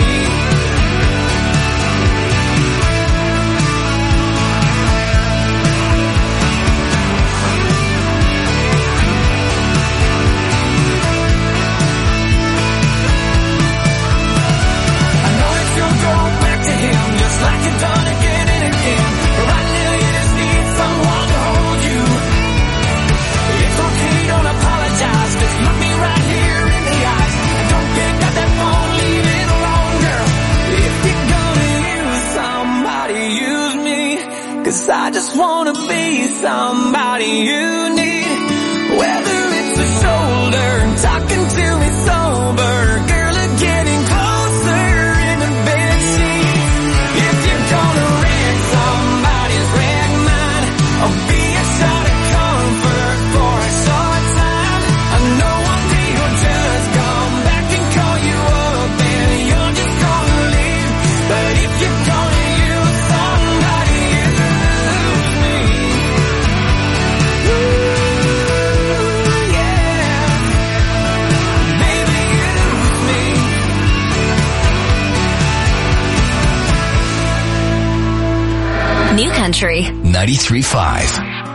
[SPEAKER 3] I know that you'll go back to him just like you've done again and again. But right now you just need someone to hold you. It's okay, don't apologize. Just look me right here in the eyes. And don't pick up that phone, leave it alone, girl. If you're gonna use somebody, use me. Cause I just wanna be somebody you need. Whether it's the shoulder, talking to me sober, girl, I'm getting closer in the backseat. If you're gonna wreck somebody's wreck mine, I'll be a shot of comfort for a short time. I know one day you'll just come back and call you up and you're just gonna leave. But if you're gonna use somebody, use me. Ooh, yeah. Baby, use me.
[SPEAKER 1] New Country 93.5.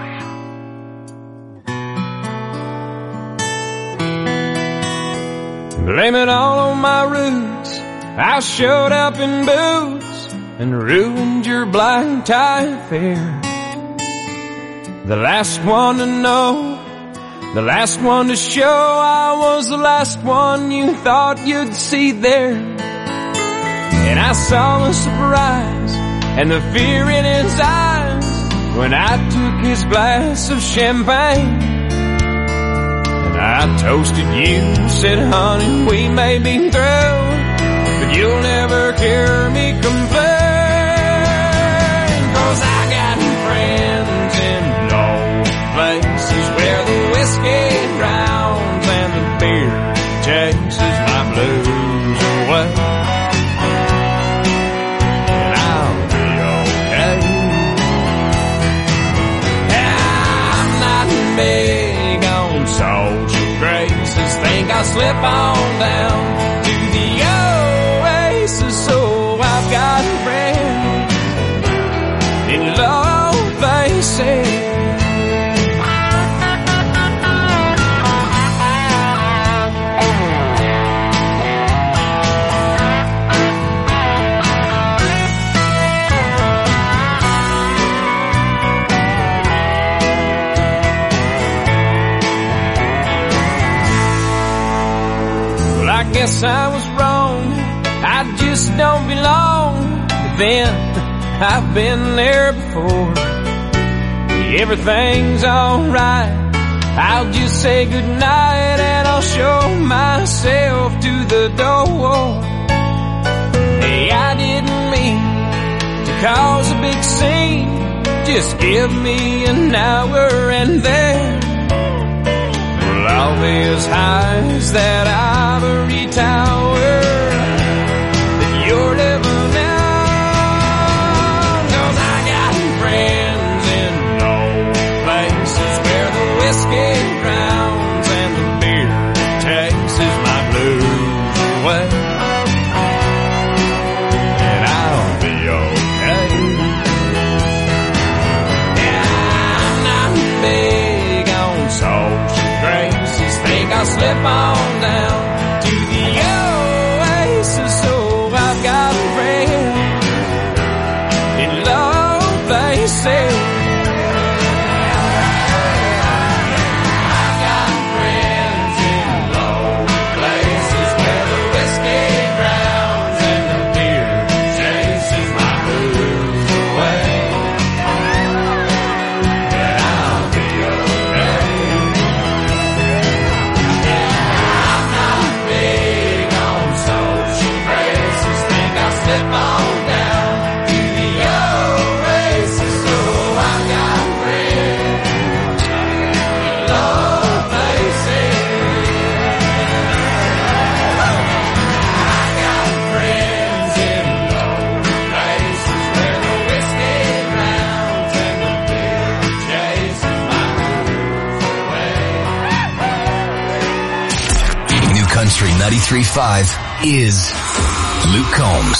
[SPEAKER 6] Blame it all on my roots. I showed up in boots and ruined your black tie affair. The last one to know, the last one to show I was the last one you thought you'd see there. And I saw the surprise and the fear in his eyes when I took his glass of champagne. And I toasted you, said, honey, we may be through, but you'll never hear me complain. 'Cause I got friends in low places where the whiskey drowns and the beer chases my blues away. And I'll be okay. I'm not big on social graces. Think I'll slip on down to the oasis so I
[SPEAKER 3] was wrong, I just don't belong. But then I've been there before. Everything's alright, I'll just say goodnight and I'll show myself to the door. Hey, I didn't mean to cause a big scene. Just give me an hour and then I'll be as high as that ivory tower that you're living in. 'Cause I got friends in low places where the whiskey drowns and the beer chases my blues away. And I'll be okay. Yeah, I'm not big on social graces. Think I'll slip on down to the oasis. So I've got a friend in low places. I've got friends in low places where the whiskey drowns and the beer chases my blues away. And I'll be okay. I'm not big on social graces. Think I'll slip on down to the oasis. So I've got friends in low places. I got friends in low places where the whiskey drowns and the beer chases my blues away.
[SPEAKER 1] New Country 93.5 is Luke Combs.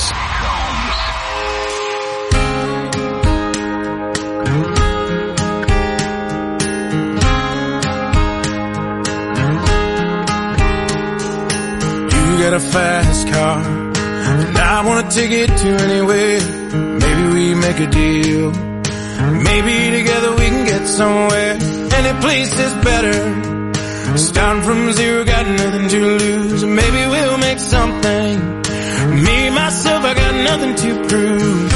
[SPEAKER 6] You got a fast car, and I wanna take it to anywhere. Maybe we make a deal. Maybe together we can get somewhere. Any place is better. Starting from zero, got nothing to lose. Maybe we'll make something. Me, myself, I got nothing to prove.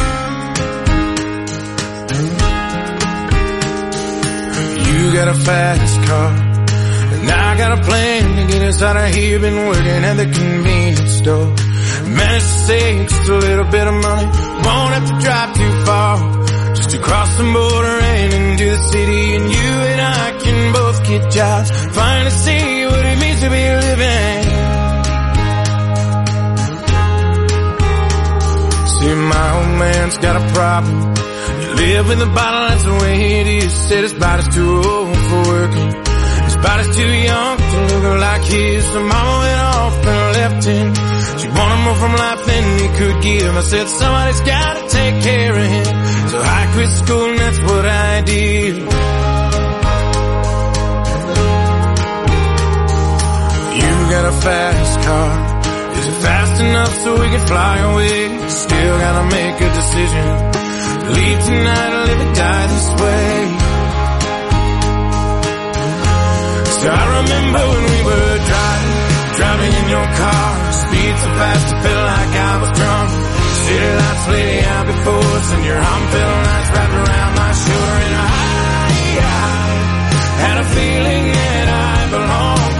[SPEAKER 6] You got a fast car, and I got a plan to get us out of here. Been working at the convenience store. Managed to save just a little bit of money. Won't have to drive too far. Just to cross the border and into the city. And you and I can both get jobs. Finally see what it means to be living. See, my old man's got a problem. You live with a bottle, that's the way it is. Said his body's too old for working. His body's too young to look like his. So mama went off and left him. She wanted more from life than he could give. I said somebody's gotta take care of him. So I quit school and that's what I did. You got a fast car. Is it fast enough so we can fly away? Still gotta make a decision. Leave tonight or live or die this way. So I remember when we were driving in your car. Speed so fast it felt like I was drunk. City lights lay out before us and your arm felt nice wrapped around my shoulder. And I had a feeling that I belonged.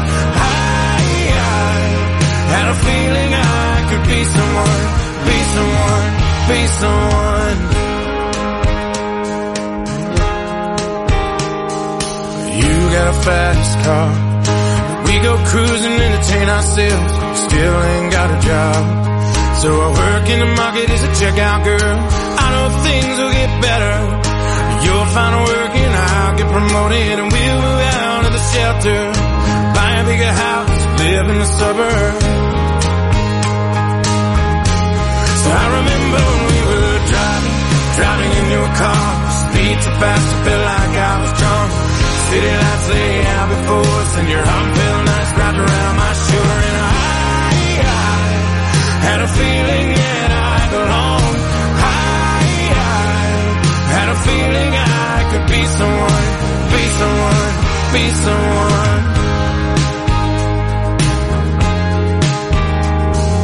[SPEAKER 6] Had a feeling I could be someone, be someone, be someone. You got a fast car. We go cruising, entertain ourselves. Still ain't got a job. So I work in the market as a checkout girl. I know things will get better. You'll find work and I'll get promoted. And we'll move out of the shelter. Buy a bigger house, live in the suburbs. So I remember when we were driving in your car. Speed so fast it felt like I was drunk. City lights lay out before us and your arm felt nice wrapped around my shoulder. And I had a feeling that I belonged. I had a feeling I could be someone, be someone, be someone.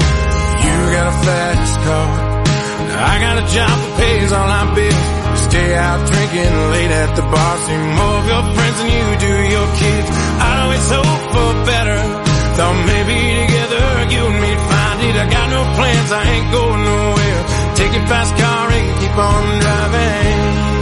[SPEAKER 6] card. I got a job that pays all our bills. Stay out drinking late at the bar. See more of your friends than you do your kids. I always hope for better. Thought maybe together you and me'd find it. I got no plans, I ain't going nowhere. Take your fast car and keep on driving.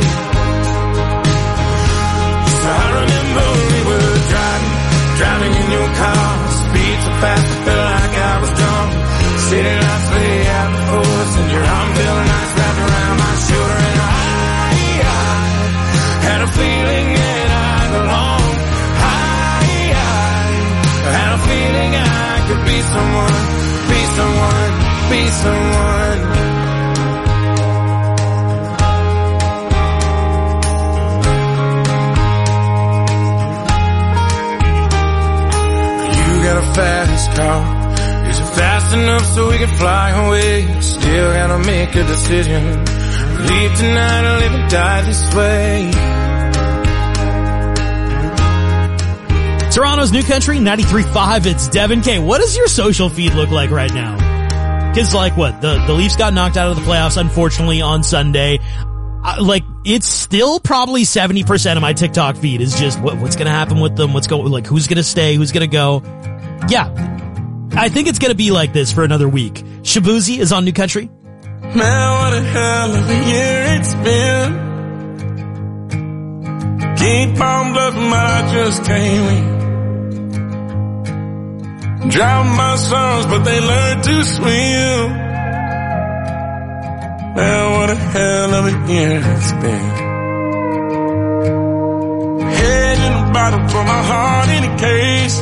[SPEAKER 6] So I remember we were driving in your car. Speed so fast I felt like I was drunk. City lights lay out before us, and your arm felt nice wrapped around my shoulder. And I had a feeling that I belonged. I had a feeling I could be someone, be someone, be someone. You got a fast car. Is it fast enough so we can fly away? Still gotta make a decision. Leave tonight or live and die this way.
[SPEAKER 7] Toronto's New Country 93.5. It's Devin K. What does your social feed look like right now? Because like what? The Leafs got knocked out of the playoffs, unfortunately, on Sunday. Like, it's still probably 70% of my TikTok feed is just what's gonna happen with them, who's gonna stay, who's gonna go. Yeah. I think it's gonna be like this for another week. Shabuzi is on New Country.
[SPEAKER 6] Man, what a hell of a year it's been. Keep on bluffing, but I just can't win. Drown my sons, but they learned to swim. Man, what a hell of a year it's been. Head in the bottom for my heart in a case.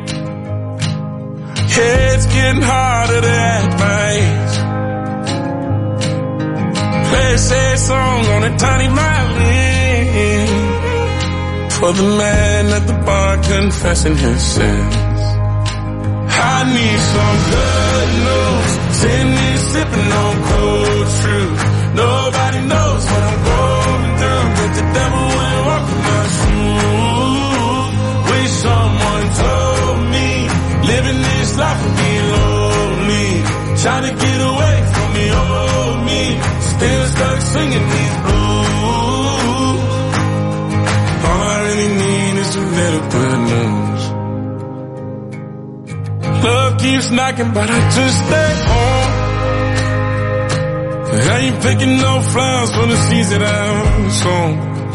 [SPEAKER 6] It's getting harder to act my age. Play a sad song on a tiny violin for the man at the bar confessing his sins. I need some good news. Sitting here sipping on cold truth. Nobody knows what I'm going through, but the devil will walk in my shoes. Wish someone told me living this life would be lonely. Trying to get away from the old me. Still stuck singing these blues. All I really need is a little good news. Love keeps knocking, but I just stay home. I ain't picking no flowers for the seeds that I'm sown.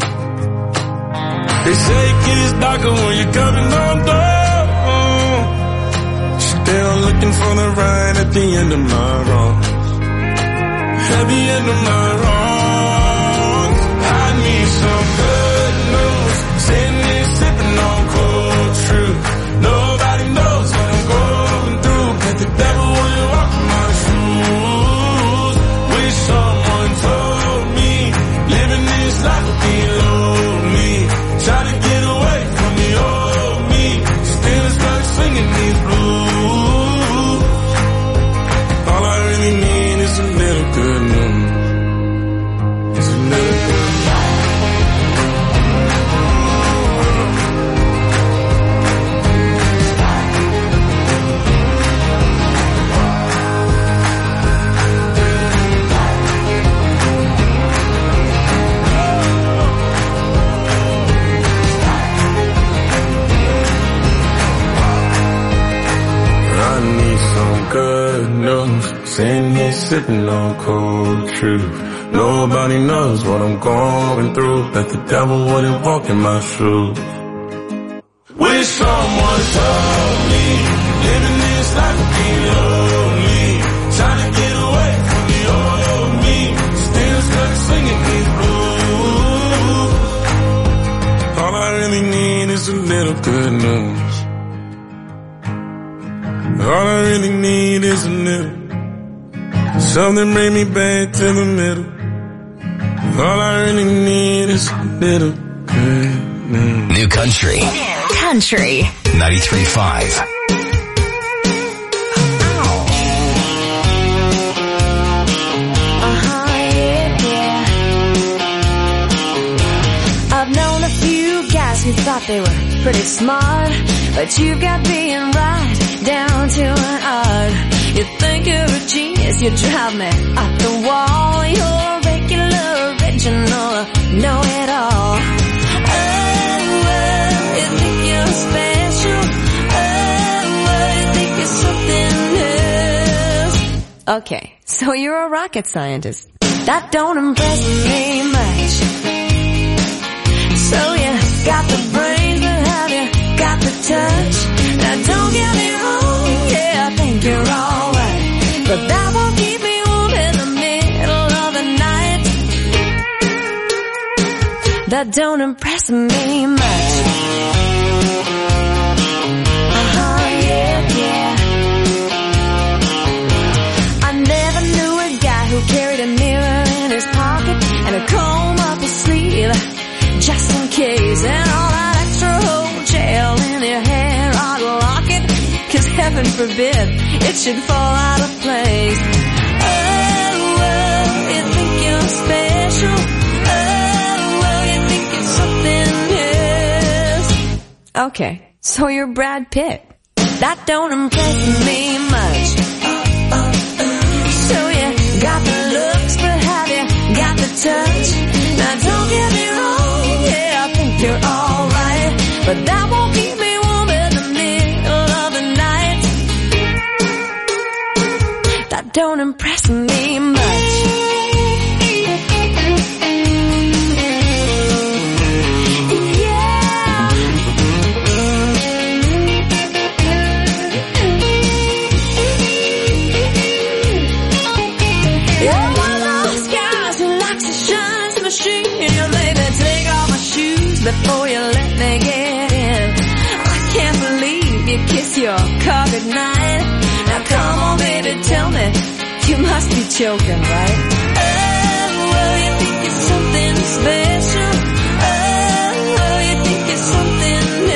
[SPEAKER 6] They say it gets darker when you're coming on down. Still looking for the right at the end of my wrongs. At the end of my wrongs. I need some good news. Sitting here sipping on cold truth. Nobody knows what I'm going through, but the devil will walk in my shoes. Wish someone told me living this life would be lonely. Try to get away from the old me. Still stuck singing these blues. All I really need is a little good news. It's a little good news. Good news, sitting here sipping on cold truth. Nobody knows what I'm going through, that the devil wouldn't walk in my shoes. Wish someone told me living this life would be lonely. Trying to get away from the old me. Still stuck singing these blues. All I really need is a little good news. All I really need is a little something bring me back to the middle. All I really need is a little good news.
[SPEAKER 1] New Country.
[SPEAKER 28] Country.
[SPEAKER 1] 93.5.
[SPEAKER 9] I've known a few guys who thought they were pretty smart, but you've got being right down to an art. You think you're a genius,
[SPEAKER 8] kiss, you drive me up the wall. You're a regular, original, know-it-all. Oh, you think you're special. Oh, you think you're something else. Okay, so you're a rocket scientist. That don't impress me much. So you got the brains, but have you got the touch? Now don't get me wrong, yeah, I think you're alright, but that won't keep me warm in the middle of the night. That don't impress me much. Yeah. I never knew a guy who carried a mirror in his pocket and a comb up his sleeve, just in case, and all that extra whole gel in your hair, I'd lock it, 'cause heaven forbid it should fall out of place. Oh, you think you're special. Oh, you think it's something else. Okay, so you're Brad Pitt. That don't impress me much. So you got the looks, but have you got the touch? Now don't get me wrong, yeah, I think you're alright, but that won't keep me warm in the middle of the night. That don't impress me much. Before you let me get in, I can't believe you kiss your car goodnight. Now come on baby, tell me, you must be joking, right? Oh, well, you think it's something special.